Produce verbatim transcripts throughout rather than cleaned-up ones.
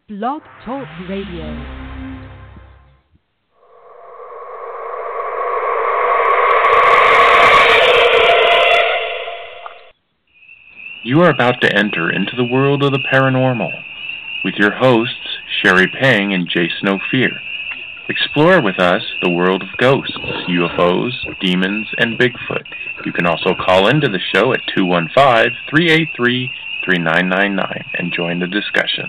Blog Talk Radio. You are about to enter into the world of the paranormal with your hosts, Sherry Pang and Jason Ophir. Explore with us the world of ghosts, U F Os, demons, and Bigfoot. You can also call into the show at two one five, three eight three, three nine nine nine and join the discussion.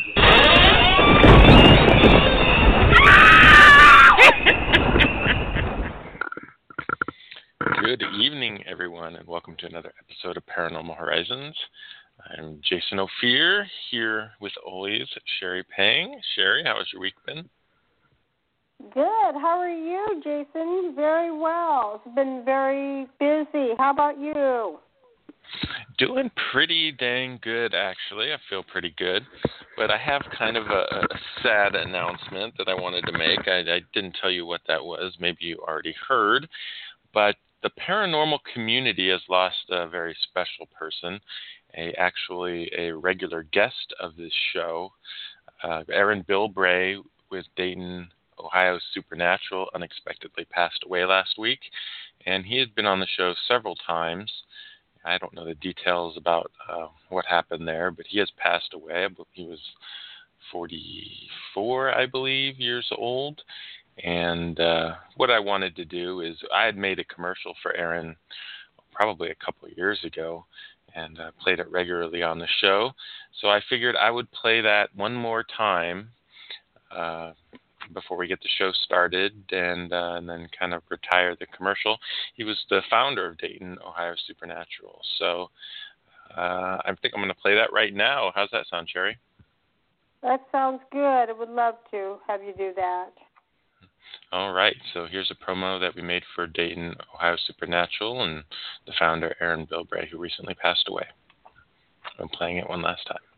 Good evening, everyone, and welcome to another episode of Paranormal Horizons. I'm Jason Ophir, here with always Sherry Pang. Sherry, how has your week been? Good. How are you, Jason? Very well. It's been very busy. How about you? Doing pretty dang good, actually. I feel pretty good. But I have kind of a, a sad announcement that I wanted to make. I, I didn't tell you what that was. Maybe you already heard. But the paranormal community has lost a very special person, a actually a regular guest of this show. Uh, Aaron Bilbray with Dayton, Ohio Supernatural unexpectedly passed away last week, and he had been on the show several times. I don't know the details about uh, what happened there, but he has passed away. He was forty-four, I believe, years old. And uh, what I wanted to do is I had made a commercial for Aaron probably a couple of years ago and uh, played it regularly on the show. So I figured I would play that one more time uh, before we get the show started and, uh, and then kind of retire the commercial. He was the founder of Dayton, Ohio Supernatural. So uh, I think I'm going to play that right now. How's that sound, Sherry? That sounds good. I would love to have you do that. All right, so here's a promo that we made for Dayton, Ohio Supernatural and the founder, Aaron Bilbray, who recently passed away. I'm playing it one last time.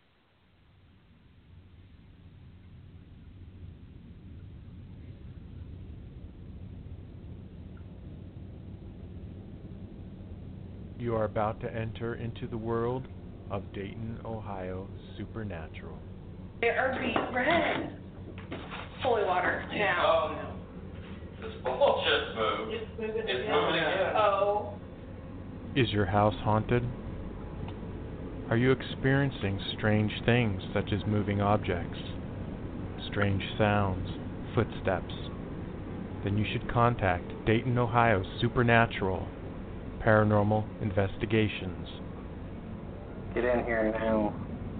You are about to enter into the world of Dayton, Ohio Supernatural. They are being red. Holy water. Now. Oh, no. This ball just moved. It's moving It's again. moving again. Oh. Is your house haunted? Are you experiencing strange things such as moving objects, strange sounds, footsteps? Then you should contact Dayton, Ohio Supernatural Paranormal Investigations. Get in here now.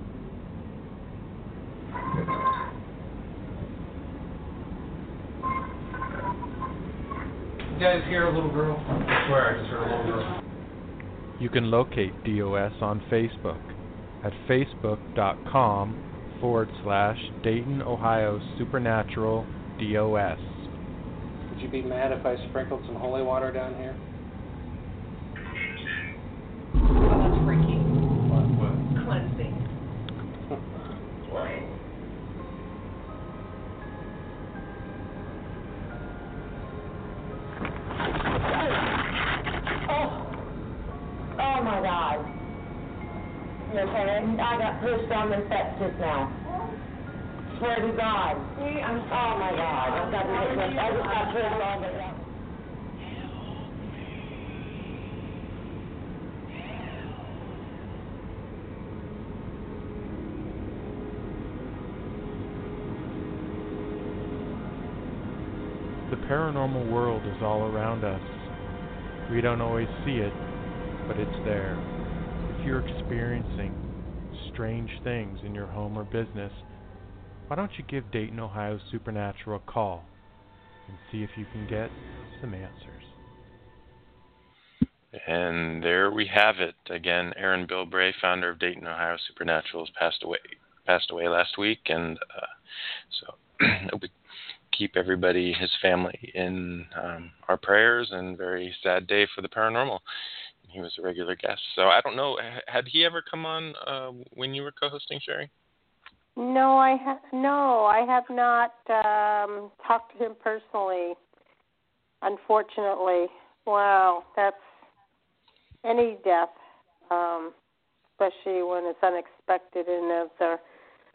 You guys hear a little girl? I swear I just heard a little girl. You can locate D O S on Facebook at facebook.com forward slash Dayton, Ohio Supernatural D O S. Would you be mad if I sprinkled some holy water down here? Oh, that's freaky. What? What? Cleansing. What? Oh my God. You okay? I got pushed on the steps just now. Swear to God. Oh my God. I've got to get this. I just got pushed on the steps. The paranormal world is all around us. We don't always see it, but it's there. If you're experiencing strange things in your home or business, why don't you give Dayton, Ohio Supernatural a call and see if you can get some answers. And there we have it. Again, Aaron Bilbray, founder of Dayton, Ohio Supernatural, has passed away passed away last week, and uh, so we keep everybody, his family, in um, our prayers, and very sad day for the paranormal. He was a regular guest. So I don't know, had he ever come on uh, when you were co-hosting, Sherry? No, I ha- no, I have not um, talked to him personally, unfortunately. Wow, that's any death, um, especially when it's unexpected and of the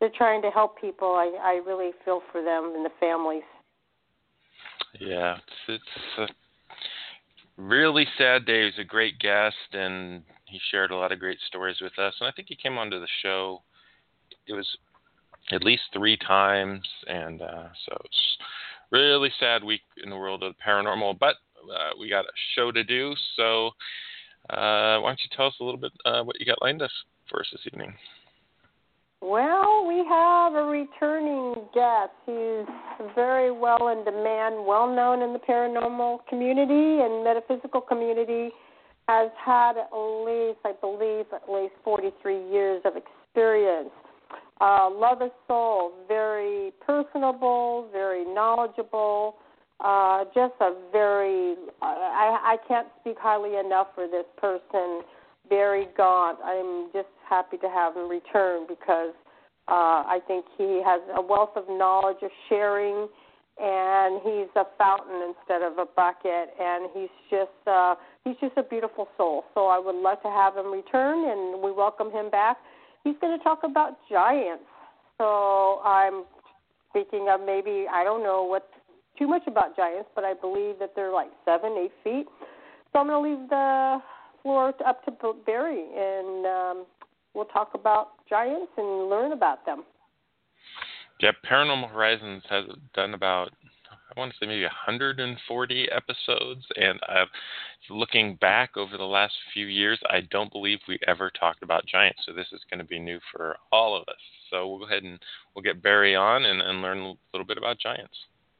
they're trying to help people. I, I really feel for them and the families. Yeah, it's, it's a really sad day. He was a great guest, and he shared a lot of great stories with us. And I think he came onto the show, it was at least three times, and uh, so it's really sad week in the world of the paranormal. But uh, we got a show to do, so uh, why don't you tell us a little bit uh, what you got lined up for us this evening? Well, we have a returning guest. He's very well in demand, well known in the paranormal community and metaphysical community, has had at least, I believe, at least forty-three years of experience. Uh, love his soul, very personable, very knowledgeable, uh, just a very, I, I can't speak highly enough for this person, Barry Gaunt. I'm just happy to have him return because uh, I think he has a wealth of knowledge of sharing, and he's a fountain instead of a bucket, and he's just uh, he's just a beautiful soul. So I would love to have him return, and we welcome him back. He's going to talk about giants. So I'm speaking of maybe, I don't know what too much about giants, but I believe that they're like seven, eight feet. So I'm going to leave the floor up to Barry, and um, we'll talk about giants and learn about them. Yeah, Paranormal Horizons has done about, I want to say maybe one hundred forty episodes, and I've, looking back over the last few years, I don't believe we ever talked about giants, so this is going to be new for all of us. So we'll go ahead and we'll get Barry on and, and learn a little bit about giants.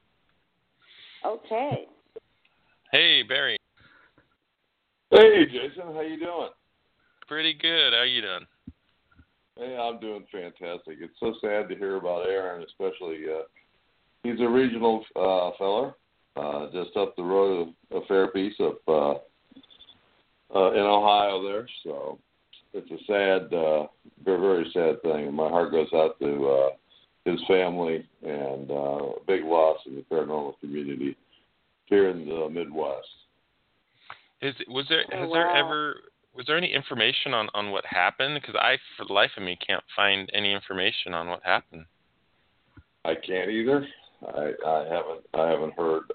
Okay. Hey, Barry. Hey, Jason, how you doing? Pretty good. How you doing? Hey, I'm doing fantastic. It's so sad to hear about Aaron, especially uh, he's a regional uh, feller, uh, just up the road a, a fair piece of uh, uh, in Ohio there. So it's a sad, uh, very, very sad thing. My heart goes out to uh, his family, and uh, a big loss in the paranormal community here in the Midwest. Is was there has oh, wow. there ever was there any information on, on what happened? Because I, for the life of me, can't find any information on what happened. I can't either. I, I haven't I haven't heard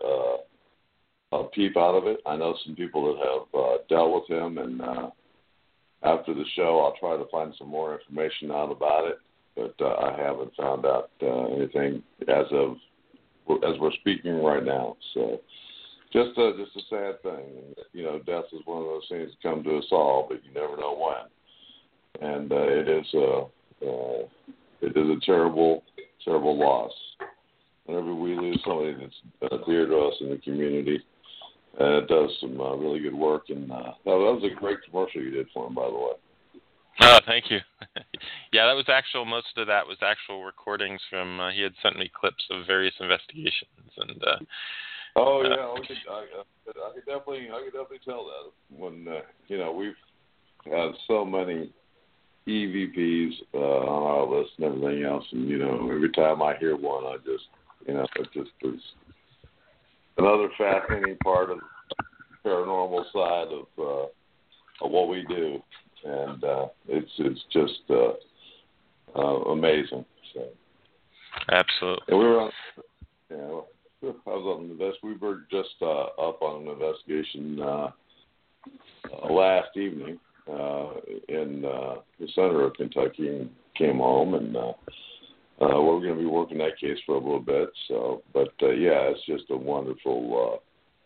uh, a peep out of it. I know some people that have uh, dealt with him, and uh, after the show, I'll try to find some more information out about it. But uh, I haven't found out uh, anything as of as we're speaking right now. So just a, just a sad thing. You know, death is one of those things that come to us all, but you never know when. And uh, it is a uh, it is a terrible terrible loss. Whenever we lose somebody that's uh, dear to us in the community, and it does some uh, really good work. And uh, that was a great commercial you did for him, by the way. Oh, thank you. Yeah, that was actual. Most of that was actual recordings from. Uh, he had sent me clips of various investigations, and. Uh, oh yeah, uh, I, could, I, I could definitely, I could definitely tell that when uh, you know we've had so many E V Ps uh, on our list and everything else, and you know every time I hear one, I just, you know, it just is another fascinating part of the paranormal side of uh, of what we do. And uh, it's it's just uh, uh, amazing. So absolutely. And we were on. You know, I was on the invest. We were just uh, up on an investigation uh, uh, last evening uh, in uh, the center of Kentucky, and came home, and uh, uh, we're going to be working that case for a little bit. So, but uh, yeah, it's just a wonderful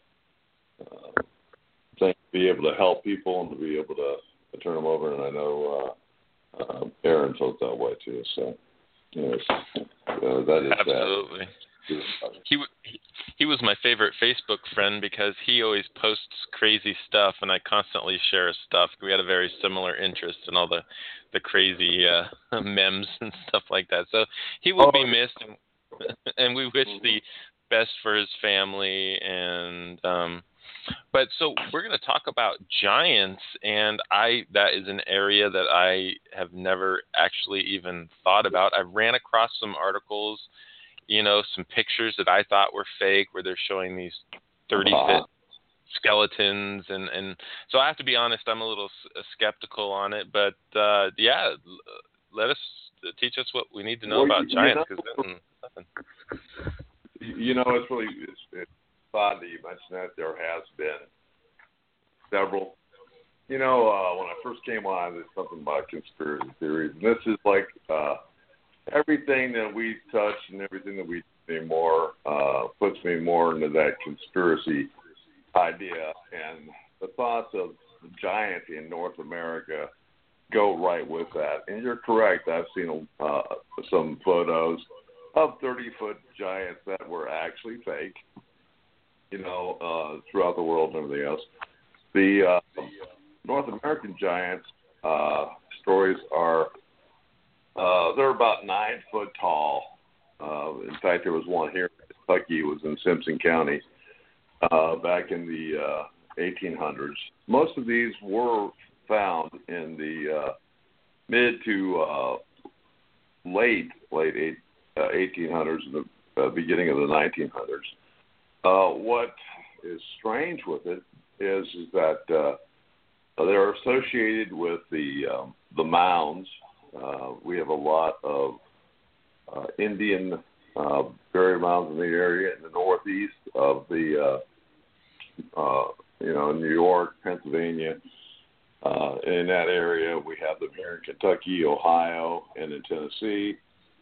uh, uh, thing to be able to help people and to be able to. I turn them over, and I know uh, uh, Aaron felt that way too. So, yes, uh, that is absolutely. Sad. He, he he was my favorite Facebook friend because he always posts crazy stuff, and I constantly share his stuff. We had a very similar interest in all the the crazy uh, memes and stuff like that. So he will oh, be missed, and, and we wish the best for his family. And um, But so we're going to talk about giants, and I that is an area that I have never actually even thought about. I ran across some articles, you know, some pictures that I thought were fake, where they're showing these thirty-foot skeletons, and, and so I have to be honest, I'm a little skeptical on it. But uh, yeah, let us Teach us what we need to know well, about you, giants. You Cause know, nothing. you know, it's really it's, it's odd that you mentioned that. There has been several. You know, uh, when I first came on, there's something about conspiracy theories, and this is like uh, everything that we touch and everything that we do more uh, puts me more into that conspiracy idea, and the thoughts of the giant in North America go right with that. And you're correct. I've seen uh, some photos of thirty-foot giants that were actually fake, you know, uh, throughout the world and everything else. The uh, North American giants uh, stories are, uh, they're about nine foot tall. Uh, in fact, there was one here in Kentucky. It was in Simpson County uh, back in the uh, eighteen hundreds. Most of these were found in the uh, mid to uh, late, late eight, uh, eighteen hundreds and the uh, beginning of the nineteen hundreds. Uh, what is strange with it is, is that uh, they're associated with the um, the mounds. Uh, we have a lot of uh, Indian uh, burial mounds in the area in the northeast of the, uh, uh, you know, New York, Pennsylvania. Uh, in that area, we have them here in Kentucky, Ohio, and in Tennessee.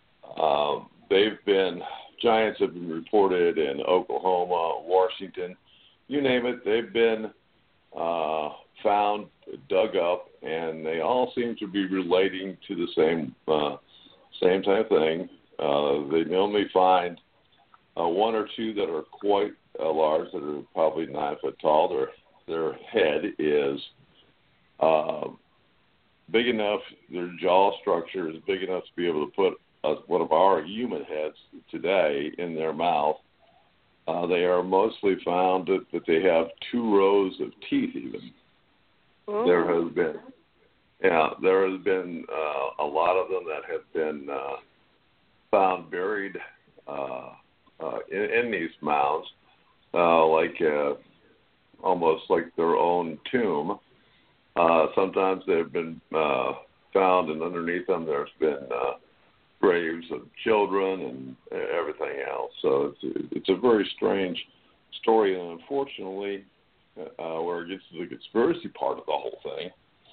Um, they've been, giants have been reported in Oklahoma, Washington, you name it. They've been uh, found, dug up, and they all seem to be relating to the same uh, same type of thing. Uh, they normally find uh, one or two that are quite uh, large, that are probably nine foot tall. Their their head is uh, big enough. Their jaw structure is big enough to be able to put uh, one of our human heads today in their mouth. Uh, they are mostly found that, that they have two rows of teeth even. Oh. There has been, yeah, there has been uh, a lot of them that have been uh, found buried uh, uh, in, in these mounds, uh, like uh, almost like their own tomb. Uh, sometimes they've been uh, found, and underneath them there's been uh, graves of children and everything else. So it's a, it's a very strange story, and unfortunately, uh, where it gets to the conspiracy part of the whole thing,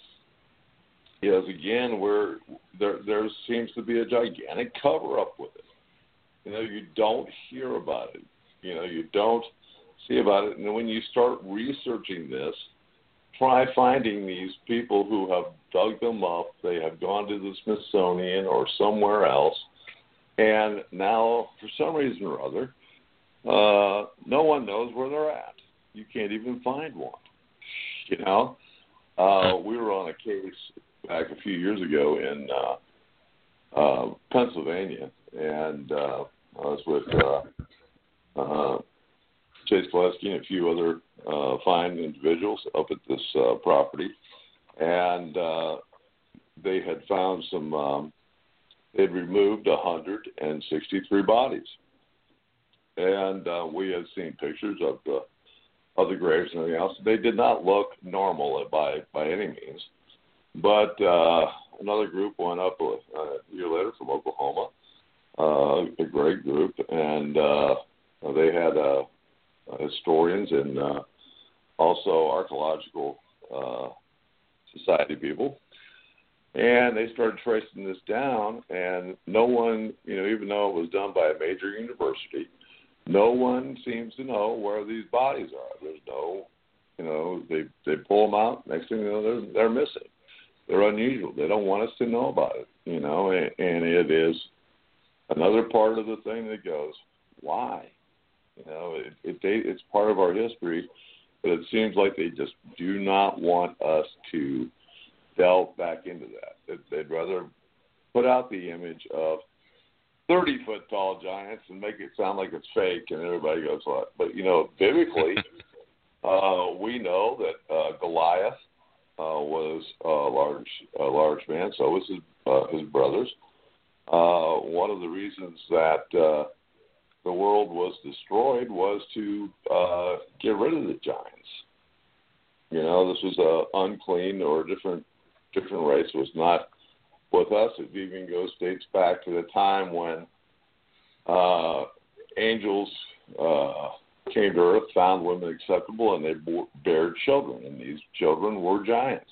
is again where there there seems to be a gigantic cover-up with it. You know, you don't hear about it. You know, you don't see about it, and when you start researching this, try finding these people who have dug them up. They have gone to the Smithsonian or somewhere else, and now, for some reason or other, uh, no one knows where they're at. You can't even find one. You know, uh, we were on a case back a few years ago in uh, uh, Pennsylvania, and uh, I was with uh, uh, Chase Gillespie and a few other uh, fine individuals up at this uh, property, and uh, they had found some, um, they'd removed one hundred sixty-three bodies. And uh, we had seen pictures of the, of the graves and everything else. They did not look normal by, by any means. But uh, another group went up with, uh, a year later from Oklahoma, uh, a great group, and uh, they had uh, historians and uh, also archaeological uh, society people. And they started tracing this down, and no one, you know, even though it was done by a major university, no one seems to know where these bodies are. There's no, you know, they they pull them out. Next thing you know, they're they're missing. They're unusual. They don't want us to know about it, you know. And, and it is another part of the thing that goes, why? You know, it, it they, it's part of our history, but it seems like they just do not want us to delve back into that. They'd rather put out the image of thirty-foot tall giants and make it sound like it's fake, and everybody goes, what? But, you know, biblically, uh, we know that uh, Goliath uh, was a large, a large man. So was his, uh, his brothers. Uh, one of the reasons that uh, the world was destroyed was to uh, get rid of the giants. You know, this was a unclean or different different race. It was not with us. It even goes dates back to the time when uh, angels uh, came to earth, found women acceptable, and they bore, bared children, and these children were giants.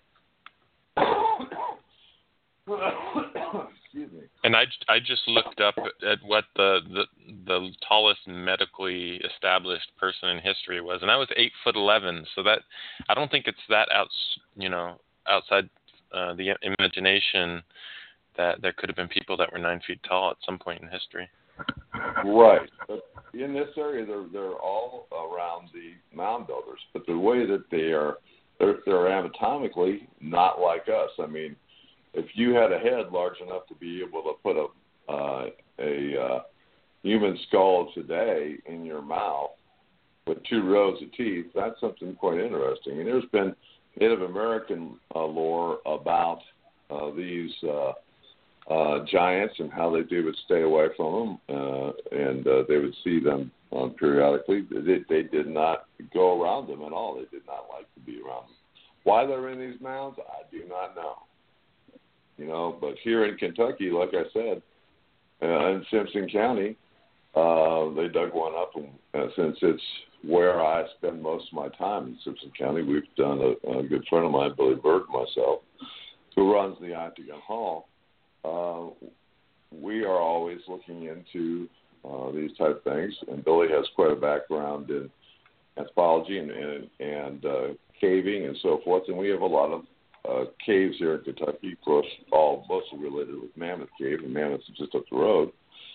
Excuse me. And I, I just looked up at what the, the the tallest medically established person in history was, and that was eight foot eleven. So that I don't think it's that outs you know outside uh, the imagination that there could have been people that were nine feet tall at some point in history. Right, but in this area, they're they're all around the mound builders, but the way that they are, they're, they're anatomically not like us. I mean, if you had a head large enough to be able to put a uh, a uh, human skull today in your mouth with two rows of teeth, that's something quite interesting. And there's been Native American uh, lore about uh, these uh, uh, giants and how they, they would stay away from them, uh, and uh, they would see them um, periodically. They, they did not go around them at all. They did not like to be around them. Why they're in these mounds, I do not know. You know, but here in Kentucky, like I said, uh, in Simpson County, uh, they dug one up, and uh, since it's where I spend most of my time in Simpson County, we've done a, a good friend of mine, Billy Bird, and myself, who runs the Octagon Hall. Uh, we are always looking into uh, these type of things, and Billy has quite a background in anthropology and and, and uh, caving and so forth, and we have a lot of Uh, caves here in Kentucky, of course, all mostly related with Mammoth Cave, and Mammoth's just up the road.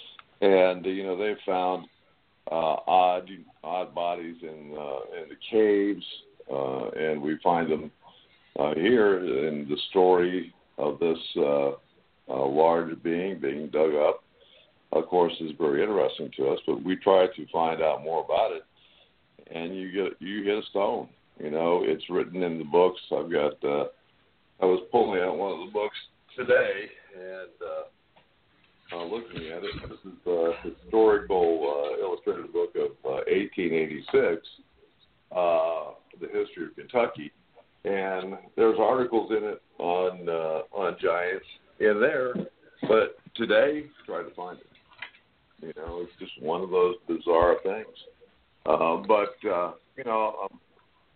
And uh, you know, they've found uh, odd, odd bodies in uh, in the caves, uh, and we find them uh, here. And the story of this uh, uh, large being being dug up, of course, is very interesting to us. But we try to find out more about it, and you get you hit a stone. You know, it's written in the books. I've got. Uh, I was pulling out one of the books today and uh, uh, looking at it. This is the historical uh, illustrated book of uh, eighteen eighty-six, uh, the history of Kentucky, and there's articles in it on uh, on giants in there. But today, try to find it. You know, it's just one of those bizarre things. Uh, but uh, you know, um,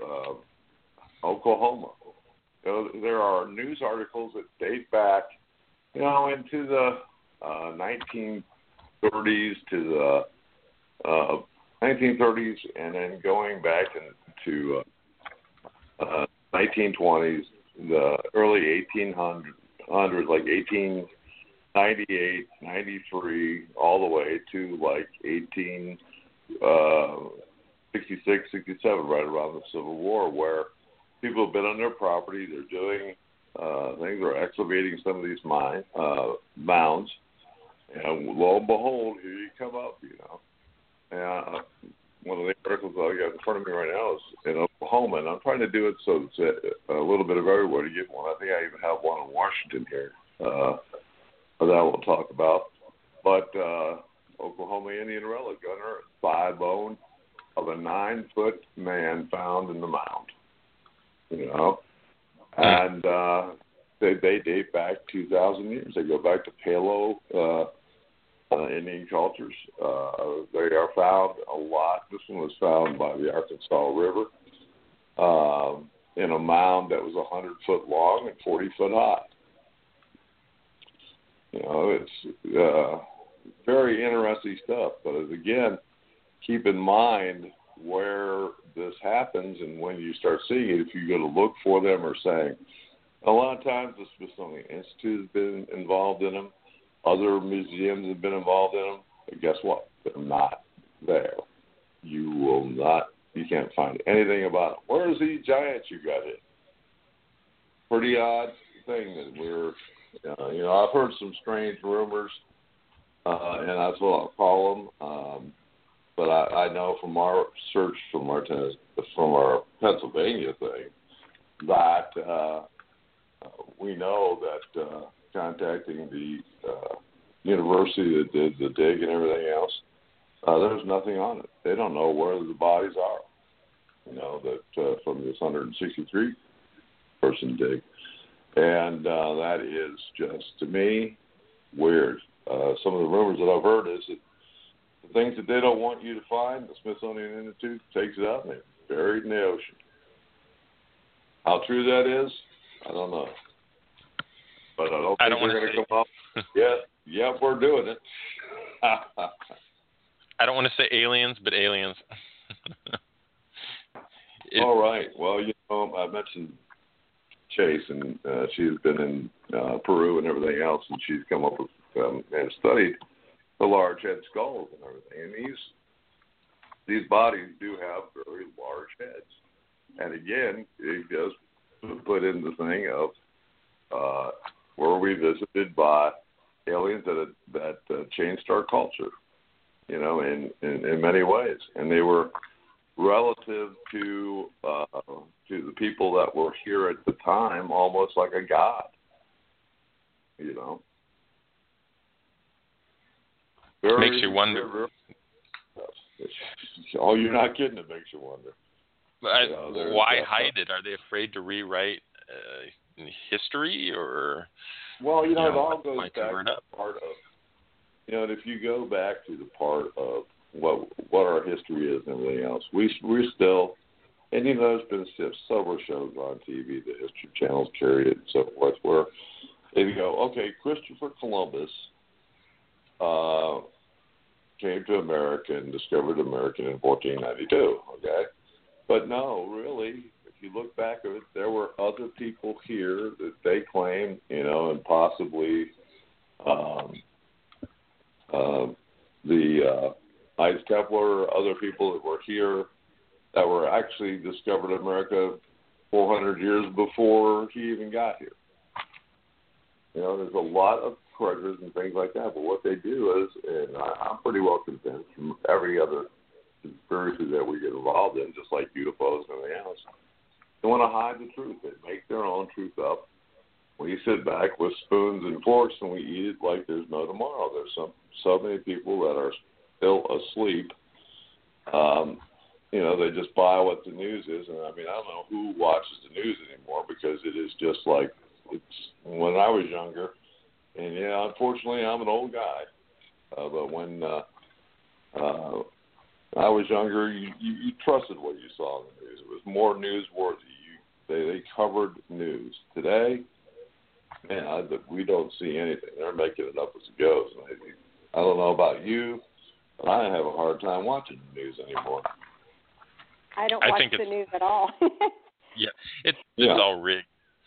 uh, Oklahoma. You know, there are news articles that date back, you know, into the uh, nineteen thirties to the uh, nineteen thirties, and then going back into uh, uh, nineteen twenties, the early eighteen hundreds, like eighteen ninety-eight, ninety-three, all the way to like eighteen sixty-six, sixty-seven, right around the Civil War, where people have been on their property. They're doing uh, things. They're excavating some of these mine, uh, mounds. And lo and behold, here you come up, you know. And uh, one of the articles I got in front of me right now is in Oklahoma. And I'm trying to do it so it's a, a little bit of everywhere to get one. I think I even have one in Washington here uh, that we'll talk about. But uh, Oklahoma Indian relic unearthed thigh bone of a nine-foot man found in the mound. You know, and uh, they, they date back two thousand years. They go back to Palo uh, uh, Indian cultures. Uh, they are found a lot. This one was found by the Arkansas River um, in a mound that was one hundred foot long and forty foot high. You know, it's uh, very interesting stuff. But as, again, keep in mind where this happens, and when you start seeing it, if you go to look for them or saying, a lot of times the Smithsonian Institute has been involved in them, other museums have been involved in them, but guess what? They're not there. You will not, you can't find anything about them. Where's these giants you got here? Pretty odd thing that we're, uh, you know, I've heard some strange rumors, uh, and that's what I'll call them. Um, But I, I know from our search from our from our Pennsylvania thing that uh, we know that uh, contacting the uh, university that did the dig and everything else, uh, there's nothing on it. They don't know where the bodies are. You know, that uh, from this one hundred sixty-three person dig. And uh, that is just, to me, weird. Uh, some of the rumors that I've heard is that the things that they don't want you to find, the Smithsonian Institute takes it out and they bury it in the ocean. How true that is, I don't know. But I don't think I don't they're going to come up. Yeah, yeah, we're doing it. I don't want to say aliens, but aliens. it, All right. Well, you know, I mentioned Chase, and uh, she's been in uh, Peru and everything else, and she's come up with um, and studied the large head skulls and everything. And these these bodies do have very large heads. And again, it does put in the thing of uh, were we visited by aliens that that uh, changed our culture, you know, in, in, in many ways. And they were relative to uh, to the people that were here at the time, almost like a god, you know. Very, makes you wonder. Very, oh, you're not kidding. It makes you wonder. I, you know, why uh, hide it? Are they afraid to rewrite uh, history, or? Well, you know, you it know, all goes back to up? part of. You know, and if you go back to the part of what what our history is and everything else, we we still, and you know, there's been several shows on T V, the History Channel's carried it and so forth, where they go, okay, Christopher Columbus uh, came to America and discovered America in fourteen ninety-two, okay? But no, really, if you look back at it, there were other people here that they claim, you know, and possibly um, uh, the uh, Knights Templar, other people that were here that were actually discovered America four hundred years before he even got here. You know, there's a lot of treasures and things like that, but what they do is, and I, I'm pretty well convinced from every other conspiracy that we get involved in, just like U F Os and everything else, they want to hide the truth. They make their own truth up. We sit back with spoons and forks and we eat it like there's no tomorrow. There's some so many people that are still asleep. Um, you know, they just buy what the news is, and I mean, I don't know who watches the news anymore because it is just like it's when I was younger. And yeah, unfortunately, I'm an old guy. Uh, but when uh, uh, I was younger, you, you, you trusted what you saw in the news. It was more newsworthy. You, they, they covered news. Today, man, I, we don't see anything. They're making it up as it goes. And I, I don't know about you, but I have a hard time watching the news anymore. I don't I watch think the it's, news at all. yeah, it's, yeah. it's all rigged.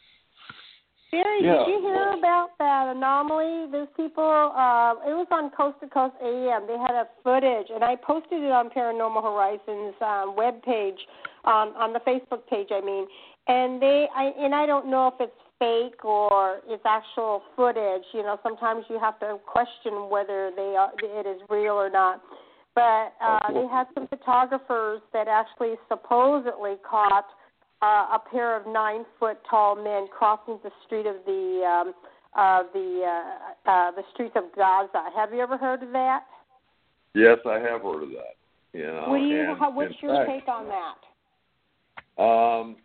Barry, yeah. did you hear about that anomaly? There's people, uh, it was on Coast to Coast A M. They had a footage, and I posted it on Paranormal Horizons um, webpage, um, on the Facebook page, I mean. And they, I, and I don't know if it's fake or it's actual footage. You know, sometimes you have to question whether they are, it is real or not. But uh, they had some photographers that actually supposedly caught Uh, a pair of nine-foot-tall men crossing the street of the um, uh, the uh, uh, the streets of Gaza. Have you ever heard of that? Yes, I have heard of that. You know, what do you? and How, what's your fact, take on that? Um,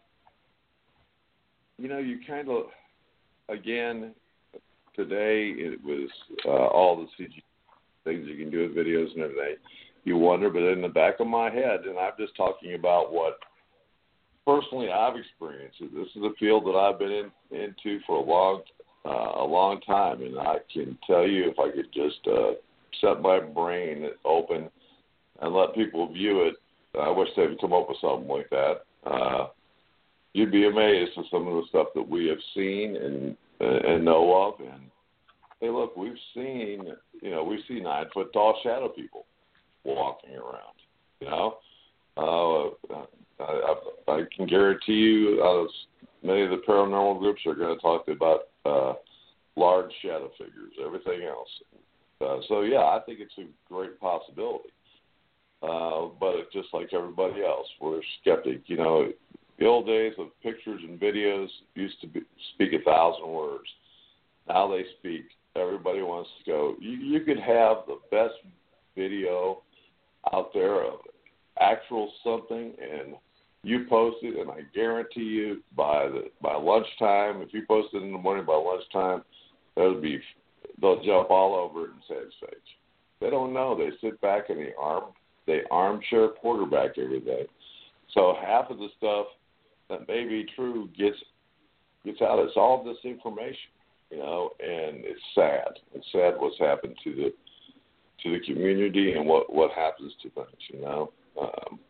you know, you kind of, again, today it was uh, all the C G things you can do with videos and everything. You wonder, but in the back of my head, and I'm just talking about what. Personally, I've experienced it. This is a field that I've been in, into for a long, uh, a long time, and I can tell you, if I could just uh, set my brain open and let people view it, I wish they would come up with something like that. Uh, you'd be amazed at some of the stuff that we have seen and uh, and know of. And hey, look, we've seen, you know, we've seen nine foot tall shadow people walking around. You know. Uh, I, I, I can guarantee you uh, many of the paranormal groups are going to talk about uh, large shadow figures, everything else. Uh, so, yeah, I think it's a great possibility. Uh, but it's just like everybody else, we're skeptic. You know, the old days of pictures and videos used to be, speak a thousand words. Now they speak. Everybody wants to go. You, you could have the best video out there of actual something, and You post it, and I guarantee you by the by lunchtime, if you post it in the morning, by lunchtime, they'll be they'll jump all over it and say it's fake. They don't know. They sit back and they arm they armchair quarterback every day. So half of the stuff that may be true gets gets out. It's all disinformation, you know, and it's sad. It's sad what's happened to the to the community and what, what happens to things, you know. Um,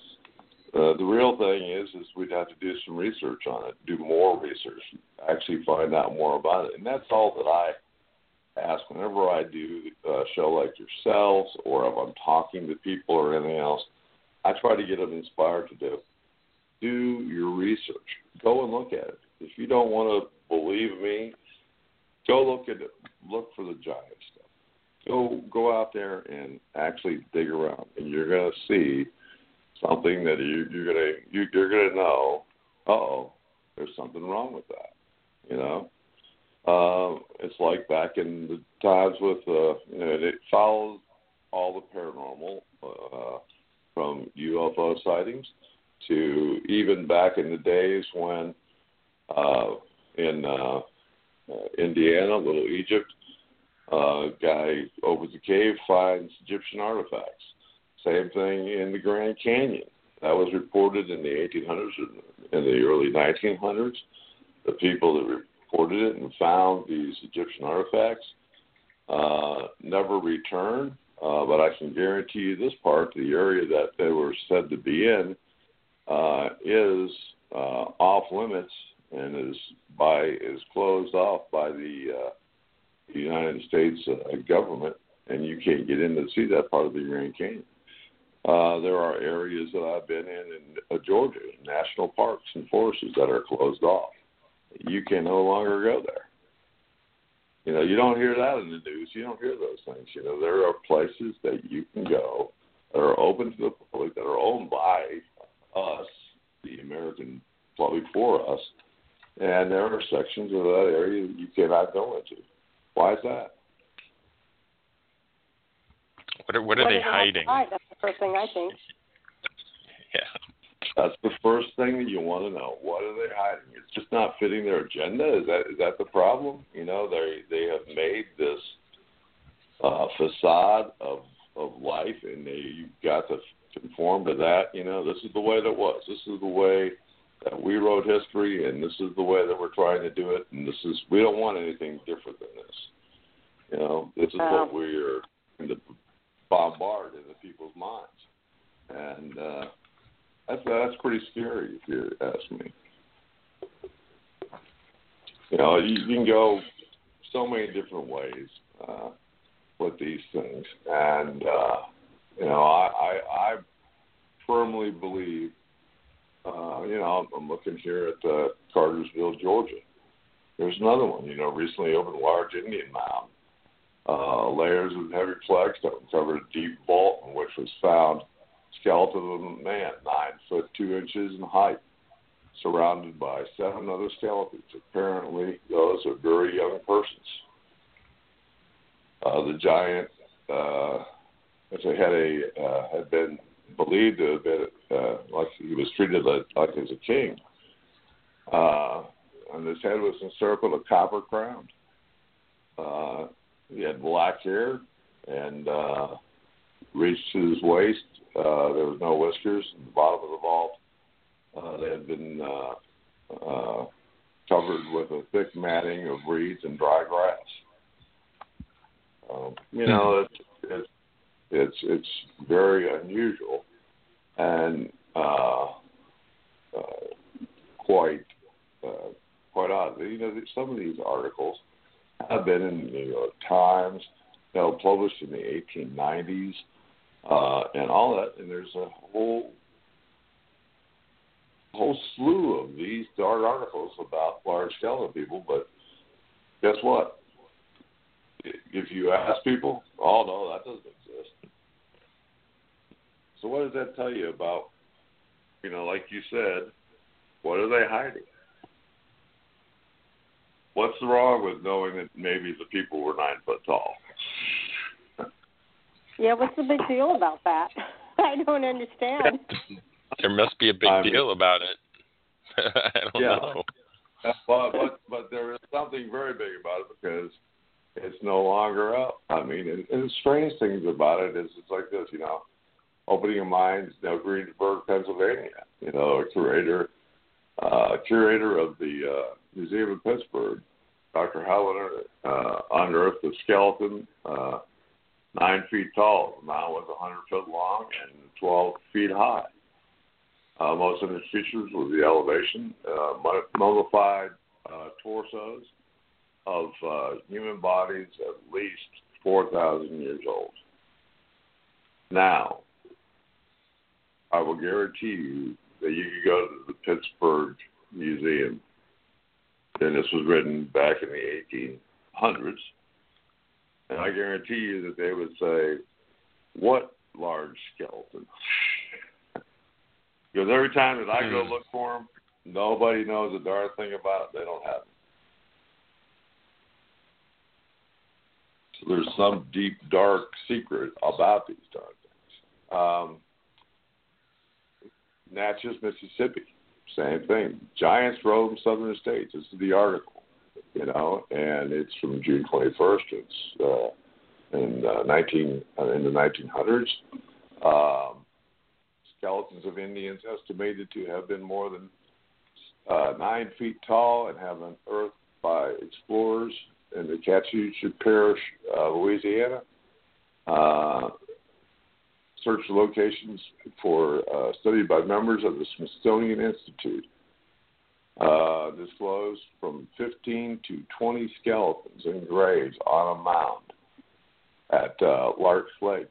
uh, the real thing is, is we'd have to do some research on it, do more research, actually find out more about it. And that's all that I ask whenever I do a show like yourselves, or if I'm talking to people or anything else. I try to get them inspired to do. Do your research. Go and look at it. If you don't want to believe me, go look at it. Look for the giant stuff. Go go out there and actually dig around, and you're going to see something that you, you're going to you, you're going to know. Uh-oh, there's something wrong with that. You know, uh, it's like back in the times with uh, you know, it follows all the paranormal uh, from U F O sightings to even back in the days when uh, in uh, uh, Indiana, Little Egypt. A uh, guy opens a cave, finds Egyptian artifacts. Same thing in the Grand Canyon. That was reported in the eighteen hundreds and in the early nineteen hundreds. The people that reported it and found these Egyptian artifacts uh, never returned. Uh, but I can guarantee you this part, the area that they were said to be in, uh, is uh, off limits and is by is closed off by the uh, the United States uh, government, and you can't get in to see that part of the Grand Canyon. Uh, there are areas that I've been in in uh, Georgia, national parks and forests that are closed off. You can no longer go there. You know, you don't hear that in the news. You don't hear those things. You know, there are places that you can go that are open to the public, that are owned by us, the American public for us, and there are sections of that area that you cannot go into. Why is that? What are, what are what they hiding? Hide? That's the first thing I think. Yeah. That's the first thing that you want to know. What are they hiding? It's just not fitting their agenda. Is that is that the problem? You know, they they have made this uh, facade of of life, and they you've got to conform to that. You know, this is the way that was. This is the way that we wrote history, and this is the way that we're trying to do it. And this is we don't want anything different than this. You know, this is wow. what we are going to bombard into people's minds, and uh, that's that's pretty scary if you ask me. You know, you, you can go so many different ways uh, with these things, and uh, you know, I, I, I firmly believe. Uh, you know, I'm looking here at uh, Cartersville, Georgia. There's another one. You know, recently opened a large Indian mound. Uh, layers of heavy flagstone covered a deep vault in which was found skeleton of a man, nine foot two inches in height, surrounded by seven other skeletons. Apparently, those are very young persons. Uh, the giant, uh, as I had a uh, had been believed to have been uh, like he was treated like, like as a king, uh, and his head was encircled a copper crown. Uh, he had black hair and uh, reached to his waist. Uh, there was no whiskers in the bottom of the vault. Uh, they had been uh, uh, covered with a thick matting of reeds and dry grass. Um, you know, it's, it's it's it's very unusual and uh, uh, quite uh, quite odd. You know, some of these articles have been in the New York Times, you know, published in the eighteen nineties, uh, and all that. And there's a whole whole slew of these dark articles about large skeleton people. But guess what? If you ask people, oh no, that doesn't exist. So what does that tell you about, you know, like you said, what are they hiding? What's wrong with knowing that maybe the people were nine foot tall? Yeah, what's the big deal about that? I don't understand. There must be a big I deal mean, about it. I don't yeah, know. but, but but there is something very big about it because it's no longer up. I mean, and, and the strange things about it is it's like this, you know, opening of minds, you know, Greensburg, Pennsylvania, you know, a curator, uh, curator of the uh, Museum of Pittsburgh, Doctor Howland, uh, unearthed a skeleton uh, nine feet tall. The mound was one hundred foot long and twelve feet high. Uh, most of its features was the elevation, uh, mummified uh, torsos of uh, human bodies at least four thousand years old. Now, I will guarantee you that you could go to the Pittsburgh Museum, and this was written back in the eighteen hundreds, and I guarantee you that they would say, what large skeleton? Because every time that I go look for them, nobody knows a darn thing about it. They don't have them. So there's some deep, dark secret about these darn things. Um, Natchez, Mississippi, same thing. Giants roam southern states. This is the article, you know, and it's from June twenty-first. It's uh, in uh, nineteen uh, in the nineteen hundreds. Um, Skeletons of Indians estimated to have been more than uh, nine feet tall and have been unearthed by explorers in the Catoosa Parish, uh, Louisiana. Uh, search locations for uh, studied by members of the Smithsonian Institute. Uh, disclosed from fifteen to twenty skeletons in graves on a mound at uh, Larks Lake,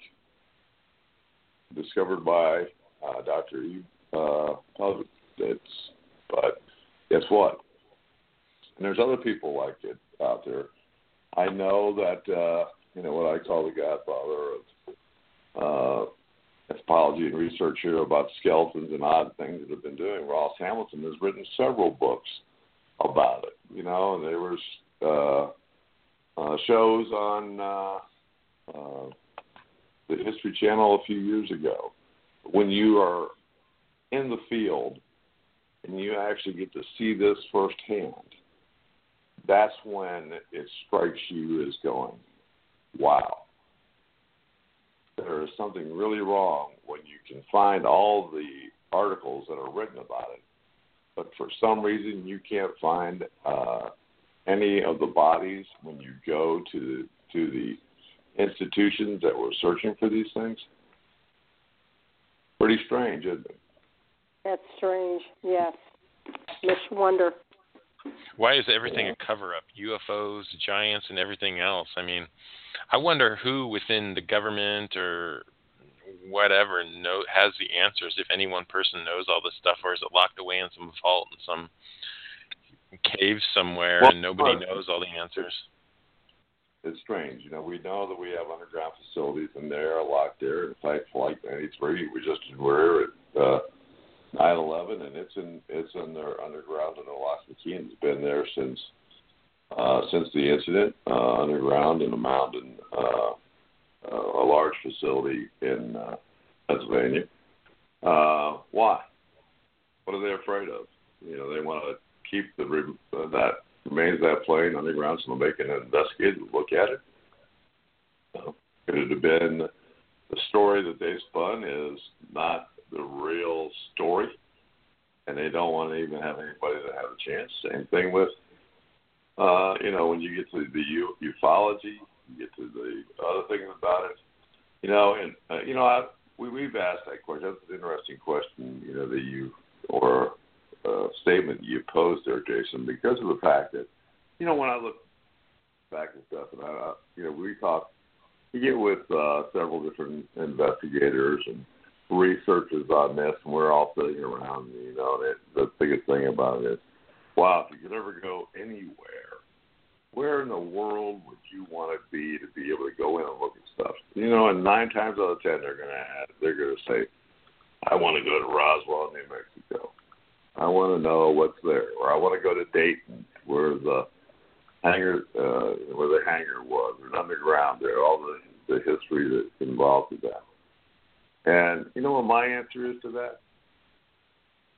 discovered by Uh, Doctor Eve uh, It's, but guess what? And there's other people like it out there. I know that uh, you know what I call the godfather of uh, anthropology and research here about skeletons and odd things that have been doing. Ross Hamilton has written several books about it. You know, and there was uh, uh, shows on uh, uh, the History Channel a few years ago. When you are in the field and you actually get to see this firsthand, that's when it strikes you as going, wow, there is something really wrong when you can find all the articles that are written about it, but for some reason you can't find uh, any of the bodies when you go to, to the institutions that were searching for these things. Pretty strange, isn't it? That's strange, yes. Makes you wonder. Why is everything a cover-up? U F Os, giants, and everything else. I mean, I wonder who within the government or whatever know, has the answers, if any one person knows all this stuff, or is it locked away in some vault in some cave somewhere well, and nobody uh, knows all the answers? It's strange. You know, we know that we have underground facilities, and they are locked there. In fact, Flight ninety-three, we just were at uh, nine eleven, and it's in it's in their underground in Alaska Key, and it's been there since uh, since the incident, uh, underground in a mountain, uh, uh, a large facility in uh, Pennsylvania. Uh, why? What are they afraid of? You know, they want to keep the uh, that. remains of that plane underground so they can investigate and look at it. Uh, could it have been the story that they spun is not the real story, and they don't want to even have anybody to have a chance? Same thing with, uh, you know, when you get to the u- ufology, you get to the other things about it. You know, and, uh, you know, I, we, we've asked that question. That's an interesting question, you know, that you, or uh, statement you posed there, Jason, because of the fact that, you know, when I look back at stuff, and I, you know, we talk, we get with uh, several different investigators and researchers on this, and we're all sitting around, you know, and it, the biggest thing about it is, wow, if you could ever go anywhere, where in the world would you want to be to be able to go in and look at stuff? You know, and nine times out of ten, they're going to they're going to say, I want to go to Roswell, New Mexico. I want to know what's there, or I want to go to Dayton, where the hangar, uh, where the hangar was, and underground there, all the, the history that's involved with that. And you know what my answer is to that?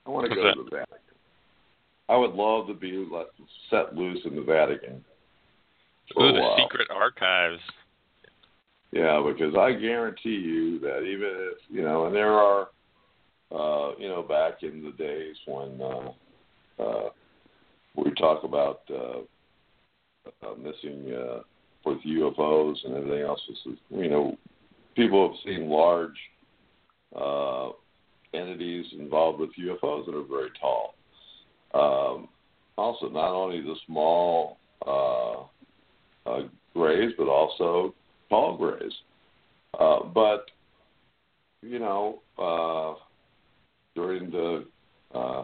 I want to go to the Vatican. I would love to be let, set loose in the Vatican. Ooh, the secret archives. Yeah, because I guarantee you that even if, you know, and there are, uh, you know, back in the days when uh, uh, we talk about uh, uh, missing uh, with U F Os and everything else, is, you know, people have seen large uh, entities involved with U F Os that are very tall. Um, also, not only the small uh, uh, grays, but also tall grays. Uh, but, you know, uh, during the, uh,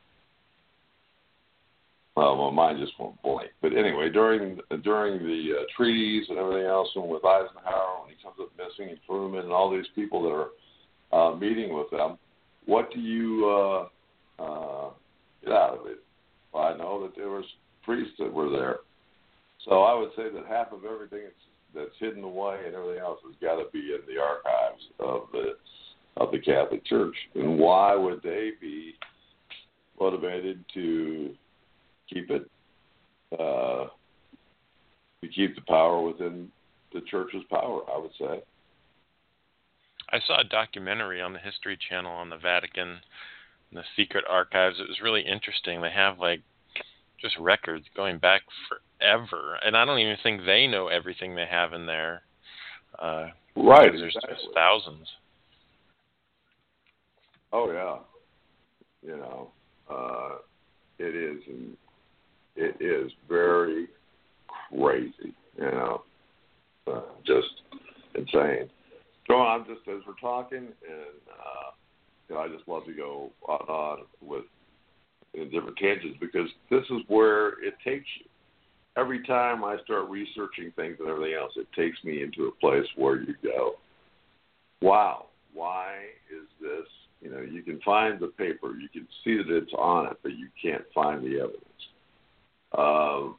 well, my mind just went blank. But anyway, during during the uh, treaties and everything else, and with Eisenhower, when he comes up missing, and Truman, and all these people that are uh, meeting with them, what do you uh, uh, get out of it? Well, I know that there was priests that were there. So I would say that half of everything that's, that's hidden away and everything else has got to be in the archives of the of the Catholic Church. And why would they be motivated to keep it, uh, to keep the power within the Church's power, I would say. I saw a documentary on the History Channel on the Vatican and the secret archives. It was really interesting. They have, like, just records going back forever. And I don't even think they know everything they have in there. Uh, right. There's exactly. just thousands. Oh, yeah. You know, uh, it is, and it is very crazy, you know, uh, just insane. So I'm just, as we're talking, and uh, you know, I just love to go on, on with in different tangents, because this is where it takes you. Every time I start researching things and everything else, it takes me into a place where you go, wow, why is this? You know, you can find the paper, you can see that it's on it, but you can't find the evidence. Um,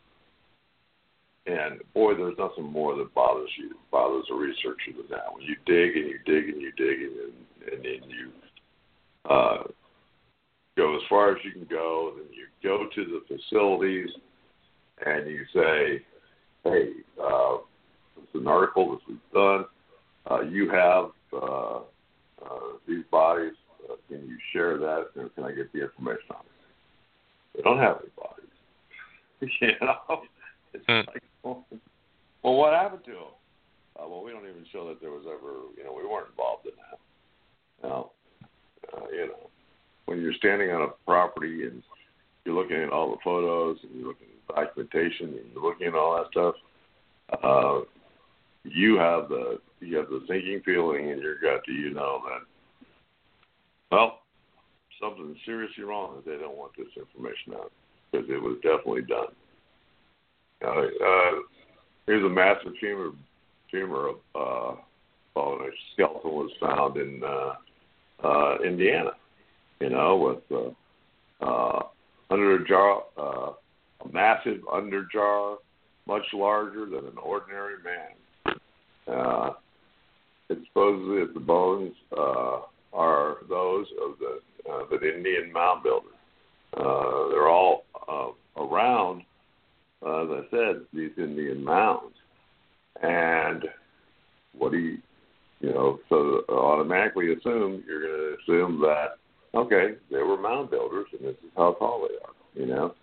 and boy, there's nothing more that bothers you, bothers a researcher than that. When you dig and you dig and you dig and, and then you uh, go as far as you can go, and then you go to the facilities and you say, hey, uh, this is an article, this was done, uh, you have uh, uh, these bodies, uh, can you share that, and can I get the information on it? They don't have any bodies. You know, it's hmm. like, well, well, what happened to them? Uh, well, we don't even show that there was ever, you know, we weren't involved in that. No, uh, you know, when you're standing on a property and you're looking at all the photos and you're looking at the documentation and you're looking at all that stuff, uh, you have the you have the sinking feeling in your gut that you know that, well, something's seriously wrong that they don't want this information out, because it was definitely done. Uh, uh, here's a massive femur, femur uh, well, a skeleton was found in uh, uh, Indiana, you know, with uh, uh, under a jar, uh, a massive underjar, much larger than an ordinary man. Uh, it's supposedly that the bones uh, are those of the uh, the Indian mound builders. Uh, they're all uh, around, uh, as I said, these Indian mounds. And what do you, you know, so automatically assume, you're going to assume that, okay, they were mound builders and this is how tall they are, you know.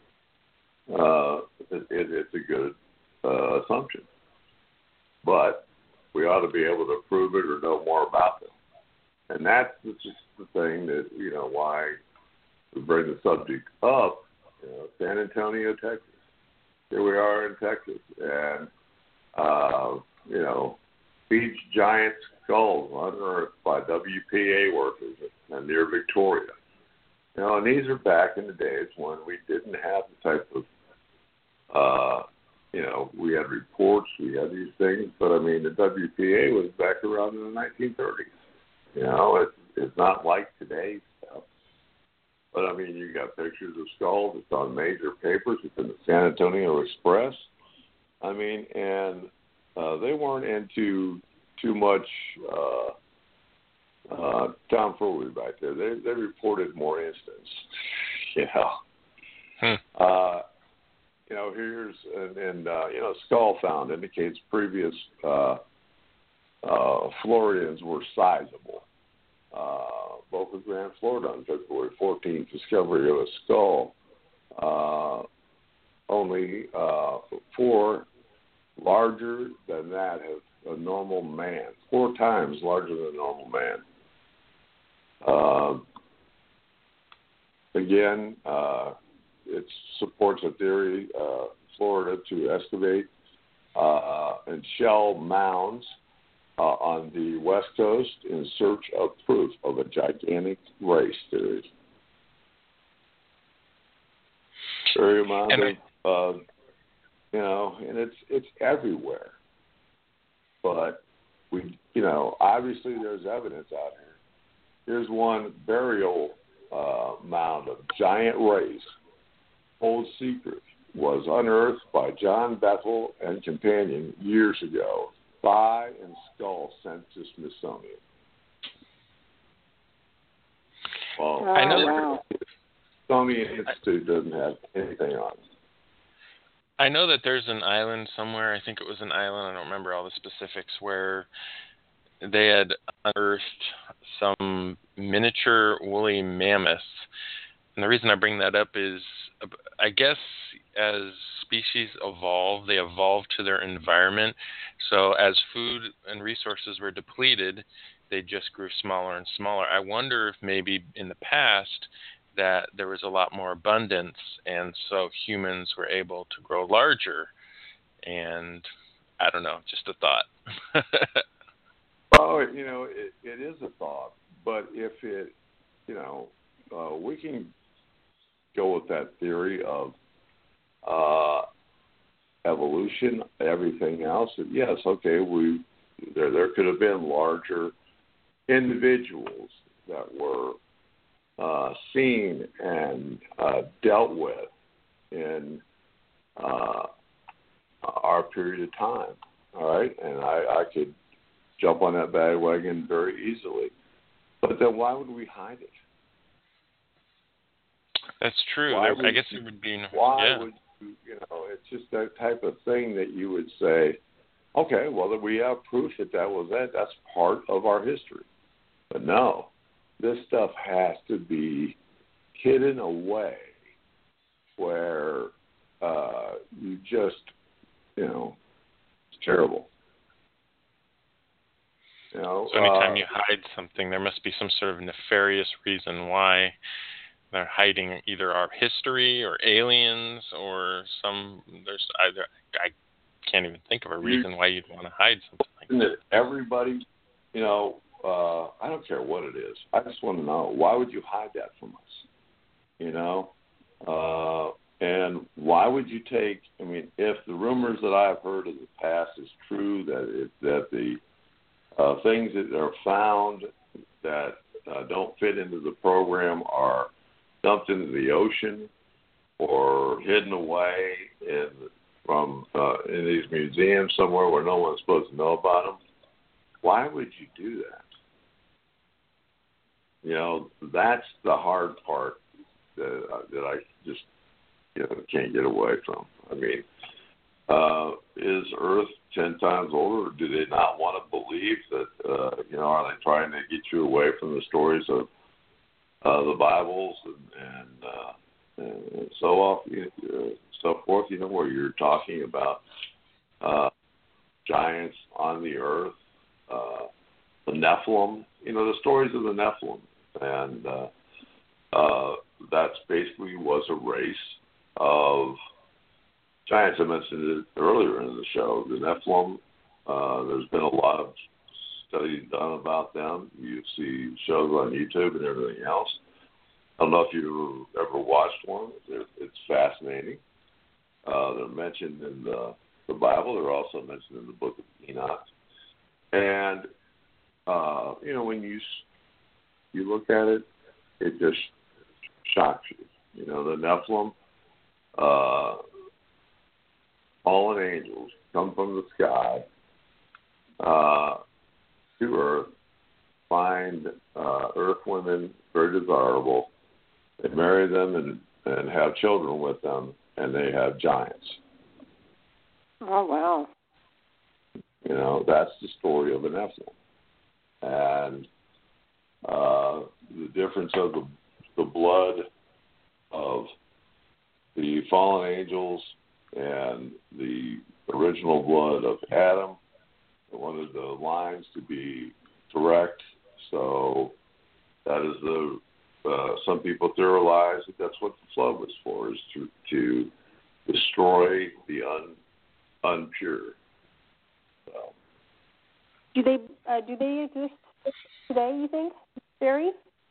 Uh, it, it, it's a good uh, assumption. But we ought to be able to prove it or know more about them. And that's just the thing that, you know, why we bring the subject up, you know, San Antonio, Texas. Here we are in Texas, and, uh, you know, beach giant skulls unearthed by W P A workers near Victoria. You know, and these are back in the days when we didn't have the type of, uh, you know, we had reports, we had these things, but, I mean, the W P A was back around in the nineteen thirties. You know, it's, it's not like today's stuff. But, I mean, you got pictures of skulls. It's on major papers. It's in the San Antonio Express. I mean, and uh, they weren't into too much, uh, uh, Tom Foley back there, they they reported more incidents. You know, Hmm. uh, you know here's and, and uh, you know skull found indicates previous uh, uh, Floridians were sizable. Uh, Boca Grande, Florida, on February fourteenth, discovery of a skull. Uh, only uh, four larger than that of a normal man, four times larger than a normal man. Uh, again, uh, it supports a theory, uh, Florida, to excavate uh, and shell mounds uh, on the West Coast in search of proof of a gigantic race theory. Very reminding, uh, you know, and it's it's everywhere. But we, you know, obviously there's evidence out here. Here's one burial uh, mound of giant race. Old secret was unearthed by John Bethel and companion years ago. Thigh and skull sent to Smithsonian. Well, oh, I know wow. the Smithsonian Institute doesn't have anything on it. I know that there's an island somewhere. I think it was an island. I don't remember all the specifics, where they had unearthed some miniature woolly mammoths. And the reason I bring that up is, I guess as species evolve, they evolve to their environment. So as food and resources were depleted, they just grew smaller and smaller. I wonder if maybe in the past that there was a lot more abundance, and so humans were able to grow larger. And I don't know, just a thought. Oh, you know, it, it is a thought, but if it, you know, uh, we can go with that theory of uh, evolution, everything else. And yes, okay, we there there could have been larger individuals that were uh, seen and uh, dealt with in uh, our period of time. All right, and I, I could jump on that bandwagon very easily. But then why would we hide it? That's true. Why There, would I guess you, it would be. Why yeah. would you, you know, it's just that type of thing that you would say, okay, well, that we have proof that that was that. That's part of our history. But no, this stuff has to be hidden away where uh, you just, you know, it's terrible. You know, So anytime uh, you hide something, there must be some sort of nefarious reason why they're hiding either our history or aliens or some. There's either I can't even think of a reason why you'd want to hide something like that. that everybody, you know, uh, I don't care what it is. I just want to know, why would you hide that from us? You know, uh, and why would you take? I mean, if the rumors that I've heard in the past is true, that it, that the uh, things that are found that uh, don't fit into the program are dumped into the ocean or hidden away in from uh, in these museums somewhere where no one's supposed to know about them, why would you do that? You know, that's the hard part that uh, that I just you know can't get away from. I mean, uh, is Earth ten times older? Or do they not want to believe that? Uh, you know, are they trying to get you away from the stories of uh, the Bibles and and, uh, and so off, you know, so forth? You know, where you're talking about uh, giants on the Earth, uh, the Nephilim. You know, the stories of the Nephilim, and uh, uh, that's basically was a race of giants. I mentioned it earlier in the show. The Nephilim, uh, there's been a lot of studies done about them. You see shows on YouTube and everything else. I don't know if you've ever watched one. They're, it's fascinating. Uh, they're mentioned in the, the Bible. They're also mentioned in the book of Enoch. And, uh, you know, when you you look at it, it just shocks you. You know, the Nephilim, uh, fallen angels come from the sky uh, to earth, find find uh, Earth women very desirable. They marry them and, and have children with them, and they have giants. Oh, wow. You know, that's the story of an Nephilim. And uh, the difference of the, the blood of the fallen angels and the original blood of Adam. I wanted the lines to be correct, so that is the. Uh, some people theorize that that's what the flood was for, is to to destroy the un, unpure. So. Do they uh, do they exist today? You think, Barry?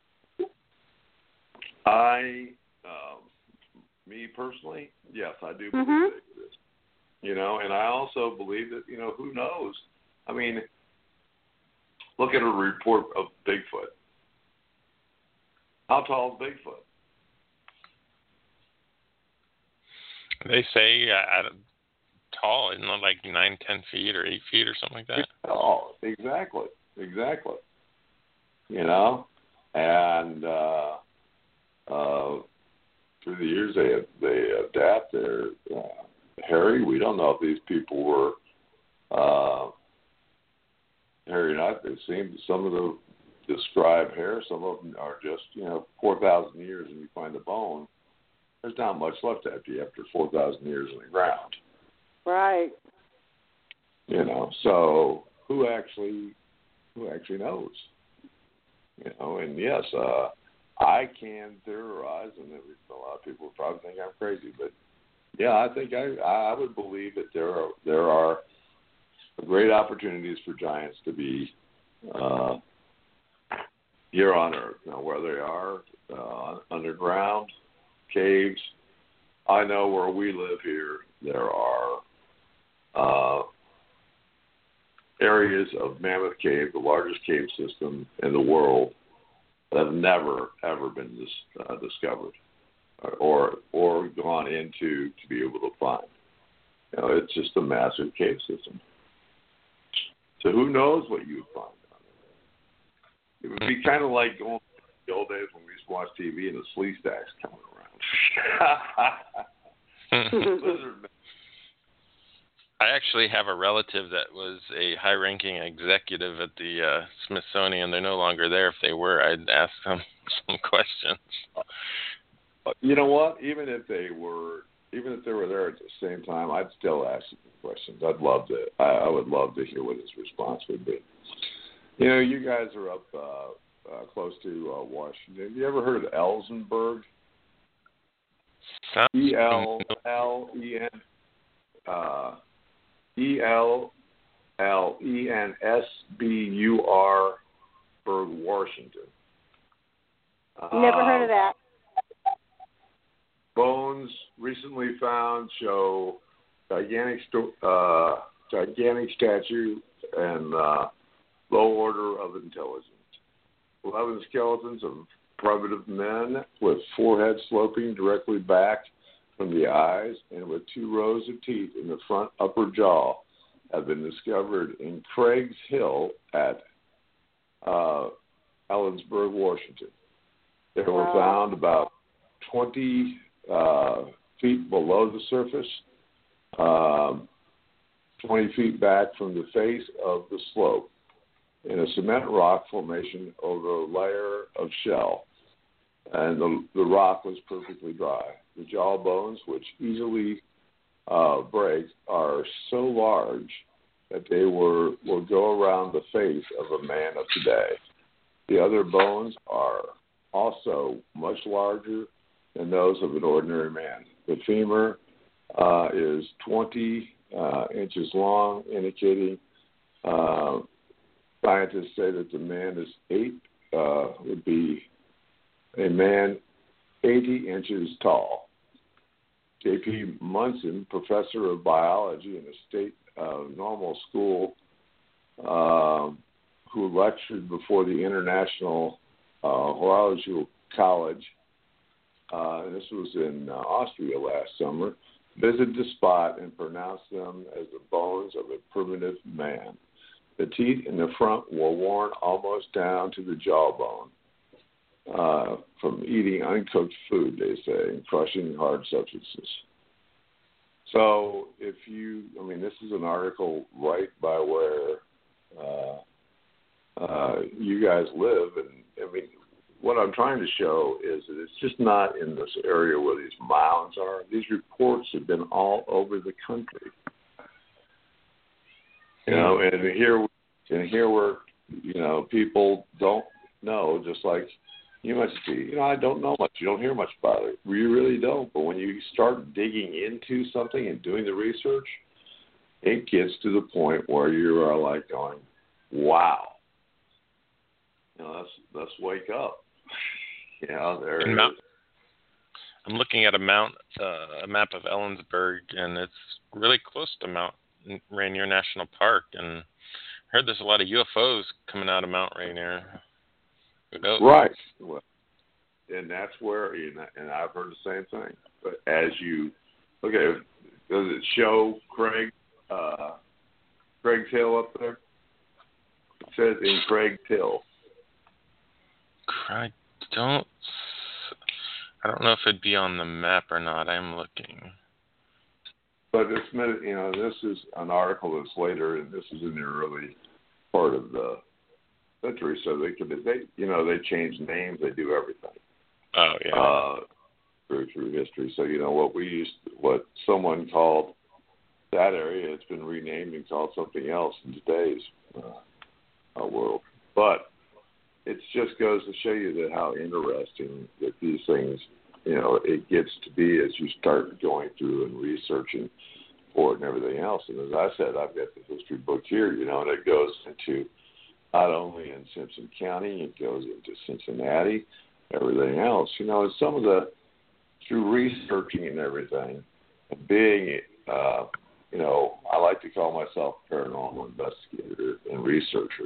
I, um, me personally, yes, I do believe mm-hmm. they exist. You know, and I also believe that, you know, who knows? I mean, look at a report of Bigfoot. How tall is Bigfoot? They say uh, tall, isn't it like nine, ten feet or eight feet or something like that? Oh, exactly, exactly. You know, and uh, uh, through the years they they adapt their uh, hairy. We don't know if these people were uh, hairy or not. They seem some of the described hair. Some of them are just, you know, four thousand years, and you find the bone. There's not much left after you after four thousand years in the ground. Right. You know, so who actually who actually knows? You know, and yes, uh, I can theorize, and a lot of people would probably think I'm crazy, but yeah, I think I I would believe that there are there are great opportunities for giants to be uh, here on Earth. Now, where they are, uh, underground, caves. I know where we live here, there are uh, areas of Mammoth Cave, the largest cave system in the world, that have never, ever been dis- uh, discovered or or gone into to be able to find. You know, it's just a massive cave system. So who knows what you would find down there? It would be kind of like going to the old days when we used to watch T V and the slee stacks coming around. Lizard. I actually have a relative that was a high-ranking executive at the uh, Smithsonian. They're no longer there. If they were, I'd ask them some questions. You know what? Even if they were, even if they were there at the same time, I'd still ask them questions. I'd love to. I, I would love to hear what his response would be. You know, you guys are up uh, uh, close to uh, Washington. Have you ever heard of Elzenberg? E L L E N. Uh, E L L E N S B U R, Berg, Washington. Never heard of that. Bones recently found show gigantic, uh, gigantic statue and uh, low order of intelligence. Eleven skeletons of primitive men with forehead sloping directly back from the eyes and with two rows of teeth in the front upper jaw have been discovered in Craig's Hill at uh, Ellensburg, Washington. They were wow. found about twenty uh, feet below the surface, um, twenty feet back from the face of the slope in a cement rock formation over a layer of shell. And the, the rock was perfectly dry. The jaw bones, which easily uh, break, are so large that they were will go around the face of a man of today. The other bones are also much larger than those of an ordinary man. The femur uh, is twenty uh, inches long, indicating uh, scientists say that the man is eight, uh, would be a man eighty inches tall. J P Munson, professor of biology in a state uh, normal school, um, who lectured before the International uh, Horological College, uh, and this was in uh, Austria last summer, visited the spot and pronounced them as the bones of a primitive man. The teeth in the front were worn almost down to the jawbone uh, from eating uncooked food, they say, and crushing hard substances. So if you, I mean, this is an article right by where uh, uh, you guys live, and I mean, what I'm trying to show is that it's just not in this area where these mounds are. These reports have been all over the country. You know, and here, and here where, you know, people don't know, just like you must be. You know, I don't know much. You don't hear much about it. You really don't. But when you start digging into something and doing the research, it gets to the point where you are like going, wow. You know, let's, let's wake up. You know, there it Mount, is. I'm looking at a mount, uh, a map of Ellensburg, and it's really close to Mount Rainier National Park. And I heard there's a lot of U F Os coming out of Mount Rainier. Who knows? Right. Well, and that's where, and I've heard the same thing. But as you, okay, does it show Craig, uh, Craig's Hill up there? It says in Craig's Hill. I don't, I don't know if it'd be on the map or not. I'm looking. But this, you know, this is an article that's later, and this is in the early part of the century, so they could, they, you know, they change names, they do everything. Oh yeah. Uh, through through history, so you know what we used, what someone called that area, it's been renamed and called something else in today's uh, world. But it just goes to show you that how interesting that these things, you know, it gets to be as you start going through and researching for it and everything else. And as I said, I've got the history book here, you know, and it goes into not only in Simpson County, it goes into Cincinnati, everything else. You know, and some of the, through researching and everything, and being, uh, you know, I like to call myself a paranormal investigator and researcher.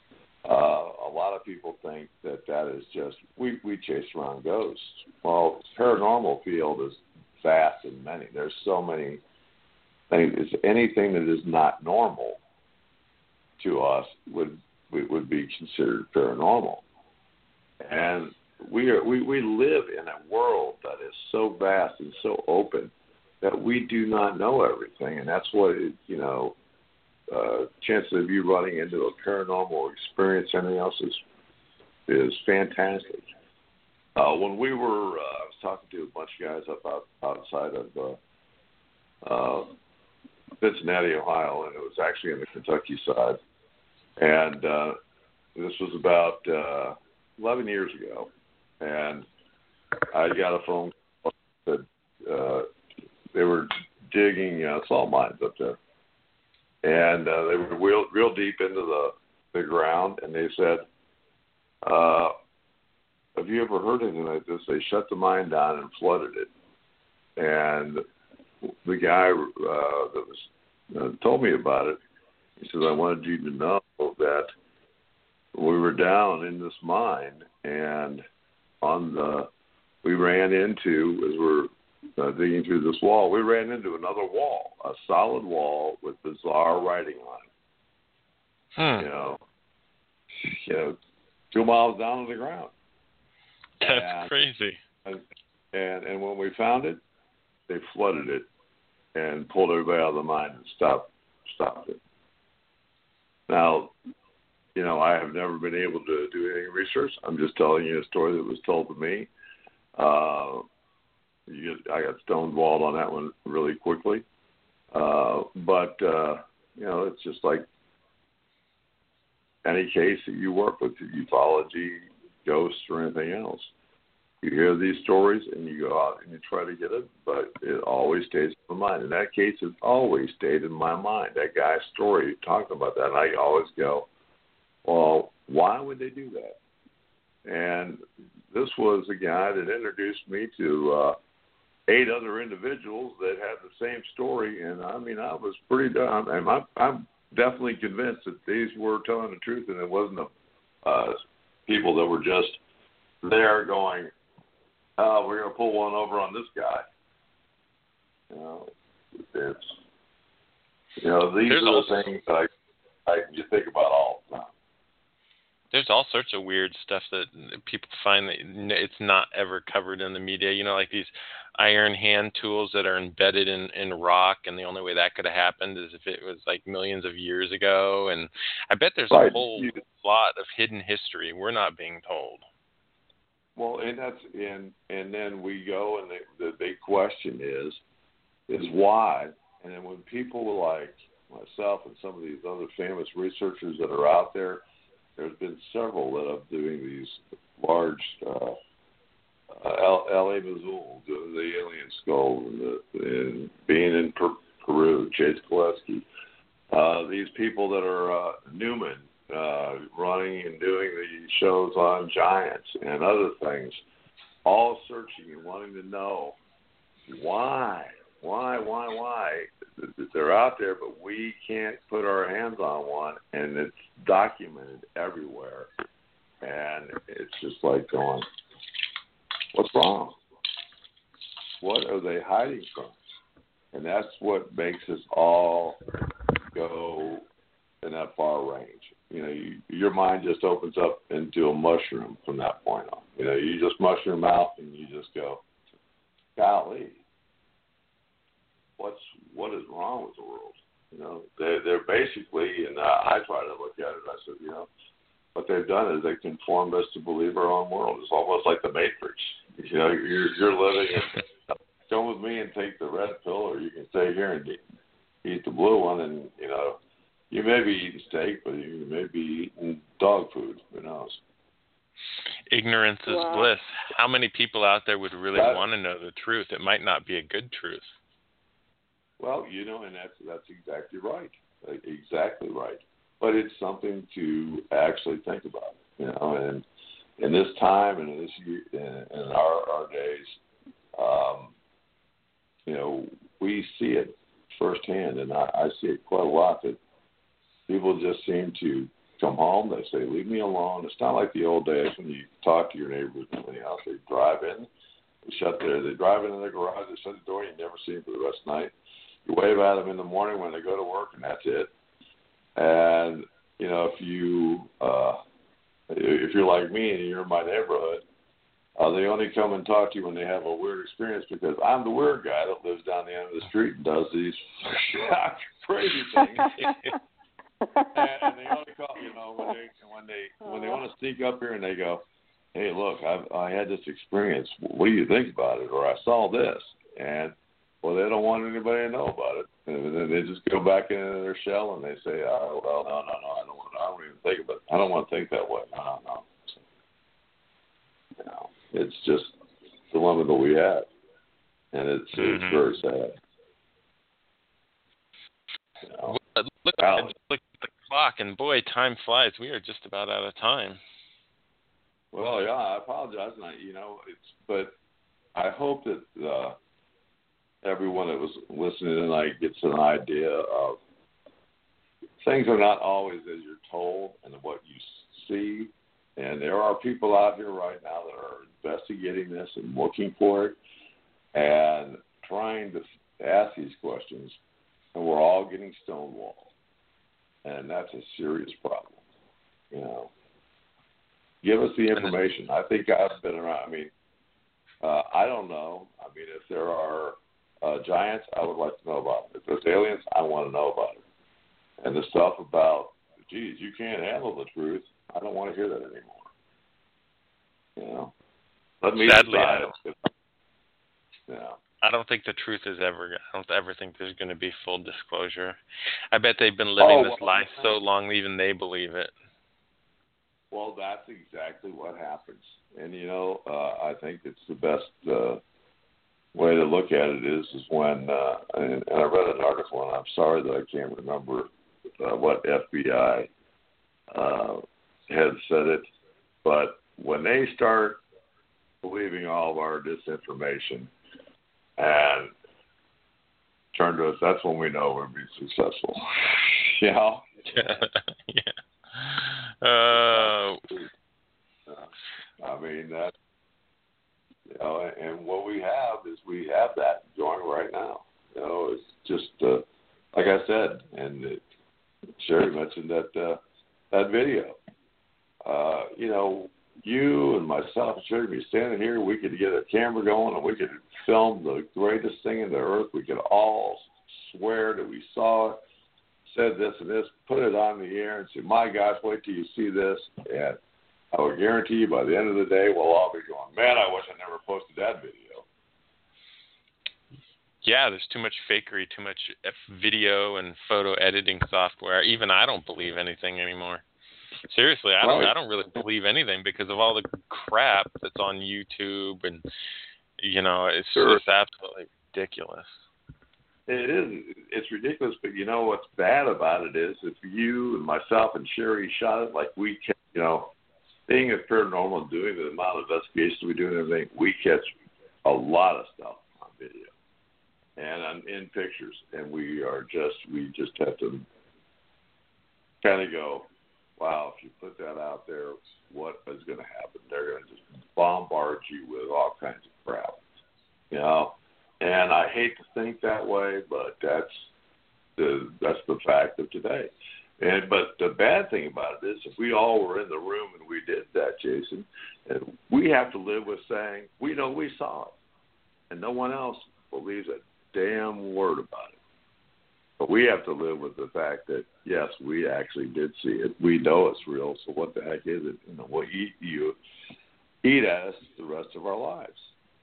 Uh, a lot of people think that that is just, we, we chase around ghosts. Well, paranormal field is vast and many. There's so many things. It's anything that is not normal to us would would be considered paranormal. And we are we, we live in a world that is so vast and so open that we do not know everything. And that's what, it, you know, Uh, chances of you running into a paranormal experience, anything else is is fantastic. Uh, when we were, uh, I was talking to a bunch of guys up out, outside of uh, uh, Cincinnati, Ohio, and it was actually on the Kentucky side. And uh, this was about uh, eleven years ago, and I got a phone call that uh, they were digging uh, salt mines up there. And uh, they were real, real deep into the, the ground, and they said, uh, have you ever heard anything like this? They shut the mine down and flooded it. And the guy uh, that was uh, told me about it, he says, I wanted you to know that we were down in this mine, and on the we ran into, as we're Uh, digging through this wall, we ran into another wall, a solid wall with bizarre writing on it. Hmm. You know, you know, two miles down to the ground. That's and, crazy. And, and and when we found it, they flooded it and pulled everybody out of the mine and stopped stopped it. Now, you know, I have never been able to do any research. I'm just telling you a story that was told to me. Uh, You get, I got stonewalled on that one really quickly. Uh, but, uh, you know, it's just like any case that you work with, ufology, ghosts, or anything else. You hear these stories and you go out and you try to get it, but it always stays in my mind. In that case, it always stayed in my mind. That guy's story, talking about that, and I always go, well, why would they do that? And this was a guy that introduced me to uh, eight other individuals that had the same story, and I mean, I was pretty done. I'm, I'm definitely convinced that these were telling the truth, and it wasn't a, uh, people that were just there going, "Oh, we're going to pull one over on this guy." You know, it's you know these There's are also, the things that I like you think about all the time. There's all sorts of weird stuff that people find that it's not ever covered in the media. You know, like these iron hand tools that are embedded in, in rock, and the only way that could have happened is if it was like millions of years ago. And I bet there's right. a whole lot of hidden history we're not being told. Well, and that's and and then we go, and the, the big question is, is why? And then when people like myself and some of these other famous researchers that are out there, there's been several that are doing these large uh, uh, L A Mazul, doing the alien skull, and, the, and being in per- Peru, Chase Gillespie. Uh, these people that are uh, Newman, uh, running and doing the shows on giants and other things, all searching and wanting to know why, why, why, why. They're out there, but we can't put our hands on one, and it's documented everywhere. And it's just like going, what's wrong? What are they hiding from? And that's what makes us all go in that far range. You know, you, your mind just opens up into a mushroom from that point on. You know, you just mushroom out and you just go, golly, what's what is wrong with the world? You know, they they're basically, and I, I try to look at it. I said, you know, what they've done is they conformed us to believe our own world. It's almost like the Matrix. You know, you're you're living in, come with me and take the red pill, or you can stay here and eat, eat the blue one. And you know, you may be eating steak, but you may be eating dog food. Who knows? Ignorance is wow. bliss. How many people out there would really that, want to know the truth? It might not be a good truth. Well, you know, and that's that's exactly right. Exactly right. But it's something to actually think about, you know. And in this time and in this year, in, in our our days, um, you know, we see it firsthand, and I, I see it quite a lot. That people just seem to come home. They say, "Leave me alone." It's not like the old days when you talk to your neighbors. You know, they drive in, they shut their, they drive into their garage, they shut the door, you never see them for the rest of the night. You wave at them in the morning when they go to work, and that's it. And you know, if you uh, if you're like me and you're in my neighborhood, uh, they only come and talk to you when they have a weird experience, because I'm the weird guy that lives down the end of the street and does these crazy things. and, and they only call, you know, when they when they when they want to sneak up here and they go, "Hey, look, I've, I had this experience. What do you think about it?" Or I saw this, and well, they don't want anybody to know about it, and then they just go back into their shell and they say, "Oh, well, no, no, no, I don't want. I don't even think about it. I don't want to think that way. No, no." So, you know, it's just the dilemma that we have, and it's, mm-hmm. it's very sad. You know? Look, look, wow. look at the clock, and boy, time flies. We are just about out of time. Well, yeah, I apologize. And I, you know, it's but I hope that uh, everyone that was listening tonight gets an idea of things are not always as you're told and what you see. And there are people out here right now that are investigating this and looking for it and trying to ask these questions, and we're all getting stonewalled. And that's a serious problem, you know. Give us the information. I think I've been around. I mean, uh, I don't know. I mean, if there are uh, giants, I would like to know about it. If there's aliens, I want to know about it. And the stuff about, geez, you can't handle the truth, I don't want to hear that anymore. You know? Let me Sadly, decide. I don't, yeah. I don't think the truth is ever, I don't ever think there's going to be full disclosure. I bet they've been living oh, this well, lie so long, even they believe it. Well, that's exactly what happens. And, you know, uh, I think it's the best uh, way to look at it is, is when, uh, and, and I read an article, and I'm sorry that I can't remember uh, what F B I uh, had said it, but when they start believing all of our disinformation and turn to us, that's when we know we're being successful. You know? yeah. Uh, I mean, that, you know, and what we have is we have that going right now. You know, it's just, uh, like I said, and it, Sherry mentioned that uh, you know, you and myself and Sherry be standing here, we could get a camera going and we could film the greatest thing in the earth. We could all swear that we saw it, said this and this, put it on the air and say, my gosh, wait till you see this. And I would guarantee you by the end of the day, we'll all be going, man, I wish I never posted that video. Yeah, there's too much fakery, too much video and photo editing software. Even I don't believe anything anymore. Seriously, I don't. Right. I don't really believe anything because of all the crap that's on YouTube, and you know, it's Sure. just absolutely ridiculous. It is. It's ridiculous, but you know what's bad about it is if you and myself and Sherry shot it like we catch, you know, being a paranormal and doing the amount of investigations we do and everything, we catch a lot of stuff on video and on, in pictures, and we are just, we just have to kind of go, wow, if you put that out there, what is going to happen? They're going to just bombard you with all kinds of crap, you know. And I hate to think that way, but that's the that's the fact of today. And but the bad thing about it is, if we all were in the room and we did that, Jason, we have to live with saying we know we saw it, and no one else believes a damn word about it. But we have to live with the fact that yes, we actually did see it. We know it's real. So what the heck is it? You know, we'll eat you eat us the rest of our lives.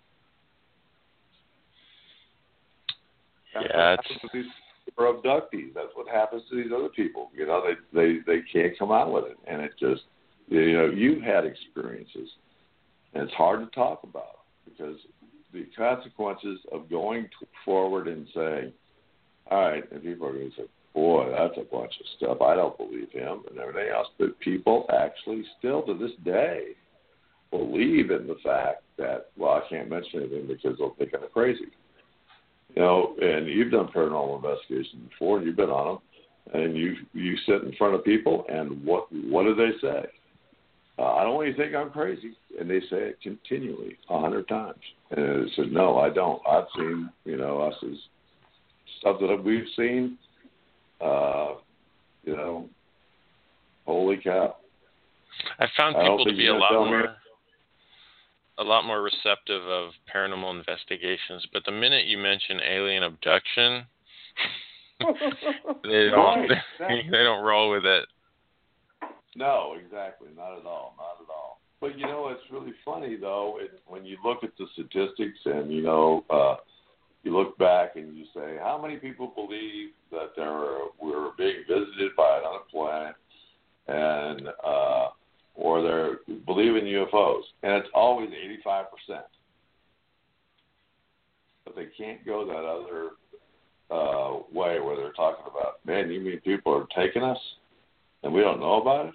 That's yeah, what happens to these for abductees. That's what happens to these other people. You know, they they they can't come out with it, and it just, you know, you've had experiences, and it's hard to talk about because the consequences of going forward and saying, all right, and people are going to say, boy, that's a bunch of stuff. I don't believe him and everything else. But people actually still to this day believe in the fact that, well, I can't mention anything because they'll think I'm crazy. You know, and you've done paranormal investigations before, and you've been on them, and you you sit in front of people, and what what do they say? Uh, I don't want you to think I'm crazy, and they say it continually a hundred times. And I said, no, I don't. I've seen, you know, us as stuff that we've seen. Uh, you know, holy cow! I found I people to be a lot more. Me. a lot more receptive of paranormal investigations, but the minute you mention alien abduction, they don't Right. they don't roll with it. No, exactly, not at all, not at all. But you know, it's really funny though it, when you look at the statistics and you know uh, you look back and you say, how many people believe that there are, we're being visited by another planet and uh, or they believe in U F Os, and it's always eighty-five percent. But they can't go that other uh, way where they're talking about, man, you mean people are taking us and we don't know about it?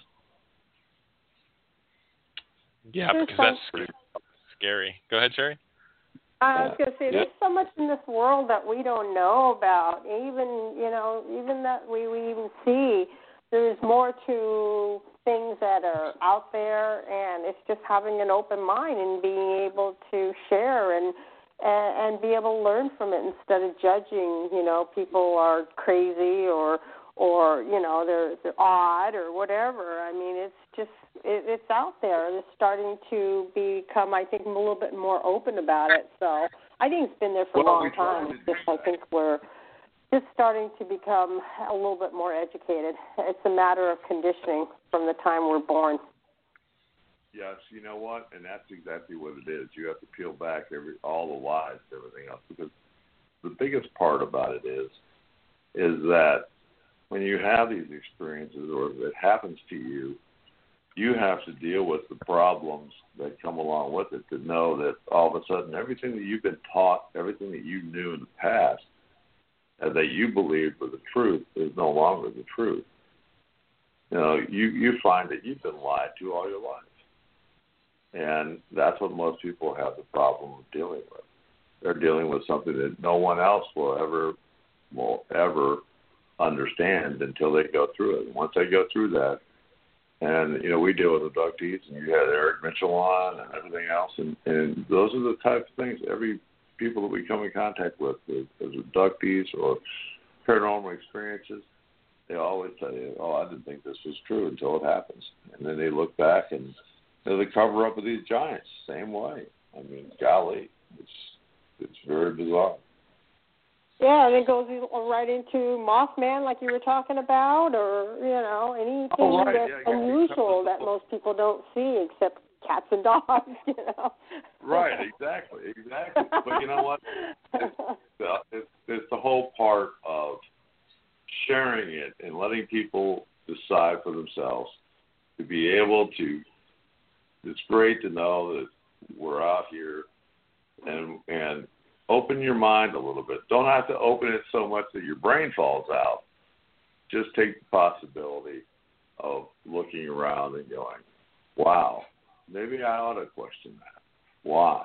Yeah, There's because that's some- scary. Go ahead, Sherry. I was going to say, Yeah. there's so much in this world that we don't know about. Even, you know, even that we, we even see, there's more to things that are out there, and it's just having an open mind and being able to share and and, and be able to learn from it instead of judging. You know, people are crazy or or you know they're they're odd or whatever. I mean, it's just it, it's out there. It's starting to become, I think, a little bit more open about it. So I think it's been there for Well, a long we try time. to It's just I think we're just starting to become a little bit more educated. It's a matter of conditioning from the time we're born. Yes, you know what? And that's exactly what it is. You have to peel back every all the lies and everything else, because the biggest part about it is is that when you have these experiences or if it happens to you, you have to deal with the problems that come along with it to know that all of a sudden everything that you've been taught, everything that you knew in the past, and that you believed was the truth is no longer the truth. You know, you, you find that you've been lied to all your life. And that's what most people have the problem of dealing with. They're dealing with something that no one else will ever will ever understand until they go through it. And once they go through that, and, you know, we deal with abductees, and you had Eric Mitchell on and everything else, and, and those are the types of things every people that we come in contact with, as abductees or paranormal experiences, they always tell you, oh, I didn't think this was true until it happens. And then they look back and you know, they cover up with these giants, same way. I mean, golly, it's it's very bizarre. Yeah, and it goes right into Mothman, like you were talking about, or, you know, anything oh, right. that's yeah, unusual that most people don't see except cats and dogs, you know. Right, exactly, exactly. But you know what? It's, uh, it's, it's the whole part of sharing it and letting people decide for themselves to be able to. It's great to know that we're out here and and open your mind a little bit. Don't have to open it so much that your brain falls out. Just take the possibility of looking around and going, wow, maybe I ought to question that. Why?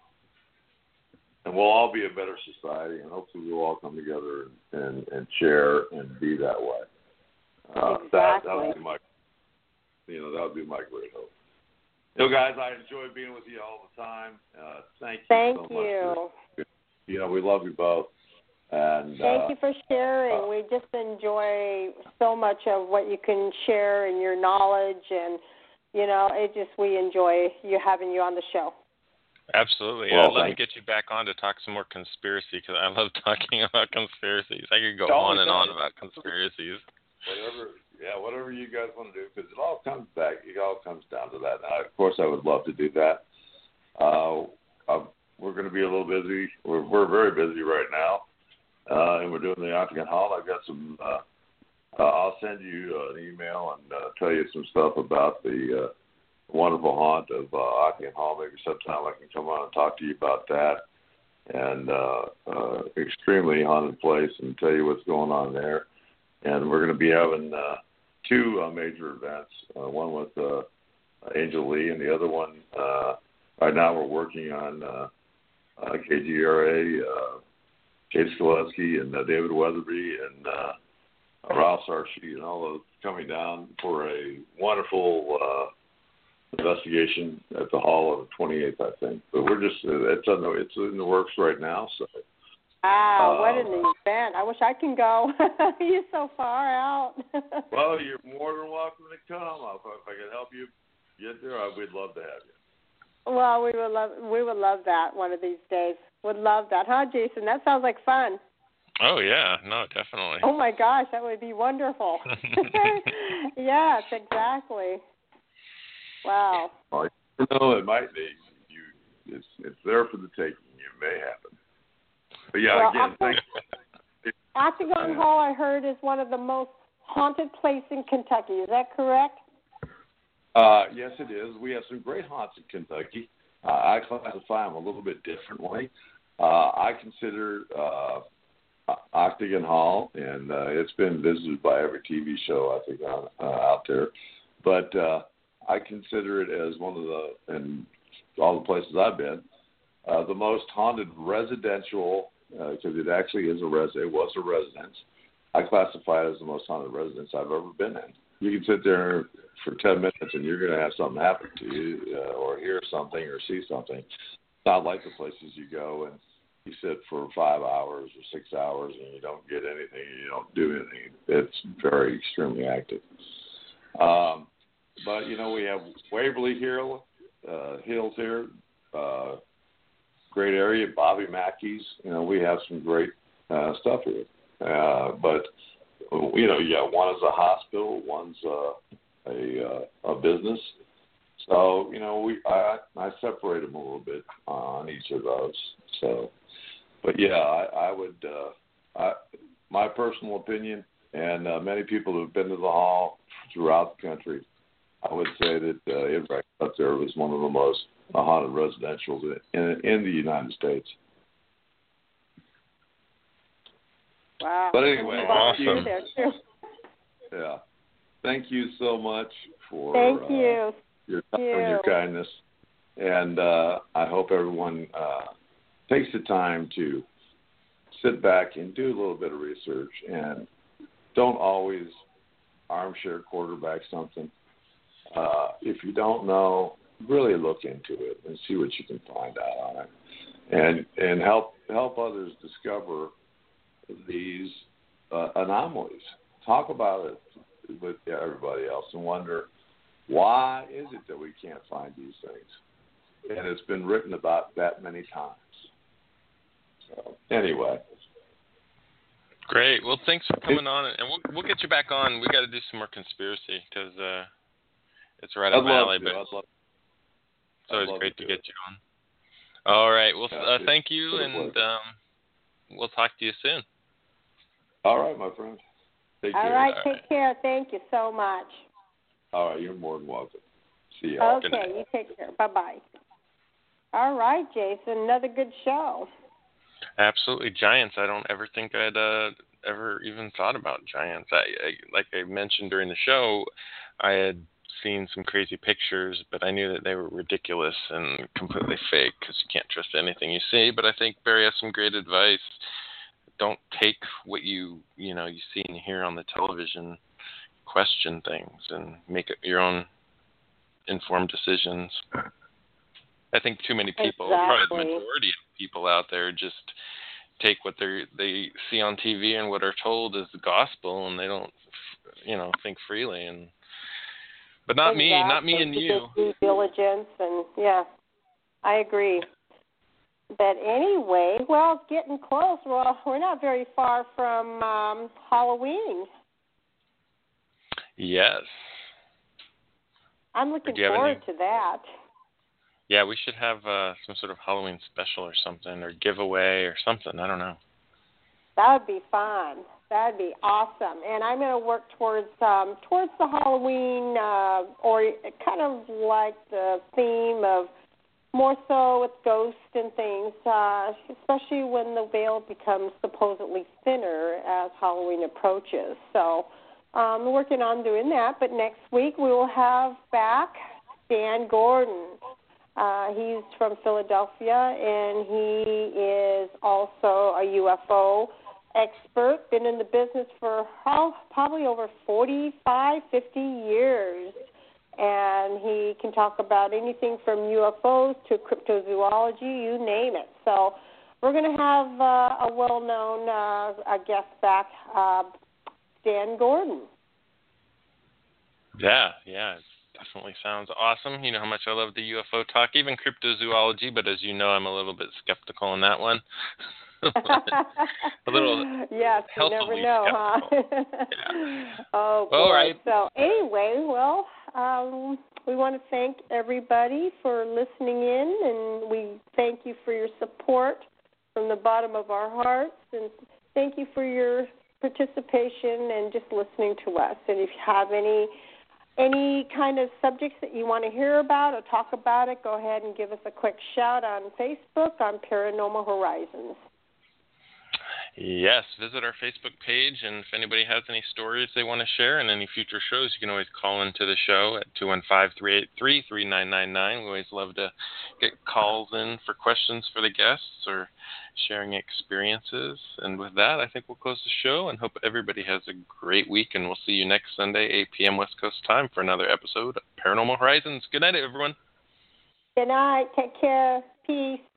And we'll all be a better society, and hopefully we'll all come together and, and, and share and be that way. Uh, exactly. That, that would be my, you know, that would be my great hope. You know, guys, I enjoy being with you all the time. Uh, thank you Thank so you. much. For, you know, we love you both. And Thank uh, you for sharing. uh, we just enjoy so much of what you can share and your knowledge, and you know, it just we enjoy you having you on the show. Absolutely. Well, I'd love to thanks. get you back on to talk some more conspiracy because I love talking about conspiracies. I could go Oh, on and yeah. on about conspiracies. Whatever, yeah, whatever you guys want to do, because it all comes back. It all comes down to that. Now, of course, I would love to do that. Uh, uh, we're going to be a little busy. We're, we're very busy right now, uh, and we're doing the Octagon Hall. I've got some. Uh, uh, I'll send you an email and uh, tell you some stuff about the uh, wonderful haunt of uh, Octagon Hall. Maybe sometime I can come on and talk to you about that. And uh, uh, extremely haunted place, and tell you what's going on there. And we're going to be having uh, two uh, major events, uh, one with uh, Angel Lee, and the other one, uh, right now we're working on uh, uh, K G R A, uh, Kate Skoleski, and uh, David Weatherby, and uh, Ralph Sarchi, and all those coming down for a wonderful uh, investigation at the Hall on the twenty-eighth, I think. But we're just, uh, it's, in the, it's in the works right now, so... Wow, what an Uh, event. I wish I can go. You're so far out. Well, you're more than welcome to come. If I can help you get there, I would love to have you. Well, we would love we would love that one of these days. Would love that, huh, Jason? That sounds like fun. Oh, yeah. No, definitely. Oh, my gosh, that would be wonderful. Yes, exactly. Wow. Well, you know, it might be. You, it's, it's there for the taking. It may happen. But, yeah, Well, again, thank you. Octagon Hall, I heard, is one of the most haunted places in Kentucky. Is that correct? Uh, yes, it is. We have some great haunts in Kentucky. Uh, I classify them a little bit differently. Uh, I consider uh, Octagon Hall, and uh, it's been visited by every T V show, I think, on, uh, out there. But uh, I consider it as one of the, and all the places I've been, uh, the most haunted residential, because uh, it actually is a res. It was a residence. I classify it as the most haunted residence I've ever been in. You can sit there for ten minutes and you're going to have something happen to you, uh, or hear something or see something. It's not like the places you go and you sit for five hours or six hours and you don't get anything, you don't do anything. It's very extremely active. Um, but, you know, we have Waverly Hill, uh, Hills here, uh, great area, Bobby Mackey's. You know, we have some great uh, stuff here. Uh, but, you know, yeah, one is a hospital, one's uh, a uh, a business. So, you know, we I, I separate them a little bit on each of those. So, but yeah, I, I would, uh, I, my personal opinion, and uh, many people who have been to the hall throughout the country, I would say that uh, it right up there was one of the most haunted residentials in, in the United States. Wow. But anyway, awesome. There too. Yeah. Thank you so much for Thank uh, you. your time Thank you. and your kindness. And uh, I hope everyone uh, takes the time to sit back and do a little bit of research and don't always armchair quarterback something. Uh, if you don't know, really look into it and see what you can find out on it, and and help help others discover these uh, anomalies talk about it with everybody else and wonder, why is it that we can't find these things? And it's been written about that many times. So, anyway. Great. Well, thanks for coming on, and we'll we'll get you back on. We got to do some more conspiracy because uh, it's right up I'd my love alley. to. But I'd love, it's always I'd love great to to do get it. you on. All right. Well, Yeah, uh, it's thank you, been a and pleasure. um, we'll talk to you soon. All right, my friend. Take All care. right, All take right. care. Thank you so much. All right, you're more than welcome. See you. Good Okay, night. you take care. Bye-bye. All right, Jason, another good show. Absolutely, giants. I don't ever think I'd uh, ever even thought about giants. I, I like I mentioned during the show, I had seen some crazy pictures, but I knew that they were ridiculous and completely fake because you can't trust anything you see. But I think Barry has some great advice. Don't take what you you know you see and hear on the television. Question things and make it your own informed decisions. I think too many people, Exactly. probably the majority of people out there, just take what they they see on T V and what are told as the gospel, and they don't, you know, think freely. And but not exactly. me, not me and To you. get due diligence, and yeah, I agree. But anyway, well, it's getting close. Well, we're not very far from um, Halloween. Yes. I'm looking Do you have forward any- to that. Yeah, we should have uh, some sort of Halloween special or something, or giveaway or something. I don't know. That would be fun. That would be awesome. And I'm going to work towards um, towards the Halloween, uh, or kind of like the theme of more so with ghosts and things, uh, especially when the veil becomes supposedly thinner as Halloween approaches. So I'm um, working on doing that. But next week we will have back Dan Gordon. Uh, he's from Philadelphia, and he is also a U F O expert, been in the business for oh, probably over forty-five, fifty years. And he can talk about anything from U F Os to cryptozoology, you name it. So we're going to have uh, a well-known uh, a guest back, uh, Dan Gordon. Yeah, yeah, it definitely sounds awesome. You know how much I love the U F O talk, even cryptozoology, but as you know, I'm a little bit skeptical on that one. a little yes, you never know, skeptical. huh? Yeah. Oh, boy. All right. So anyway, well, um, we want to thank everybody for listening in, and we thank you for your support from the bottom of our hearts, and thank you for your participation and just listening to us. And if you have any any kind of subjects that you want to hear about or talk about it, go ahead and give us a quick shout on Facebook on Paranormal Horizons. Yes, visit our Facebook page, and if anybody has any stories they want to share in any future shows, you can always call into the show at two one five, three eight three, three nine nine nine. We always love to get calls in for questions for the guests or sharing experiences. And with that, I think we'll close the show and hope everybody has a great week, and we'll see you next Sunday, eight p.m. West Coast time, for another episode of Paranormal Horizons. Good night, everyone. Good night. Take care. Peace.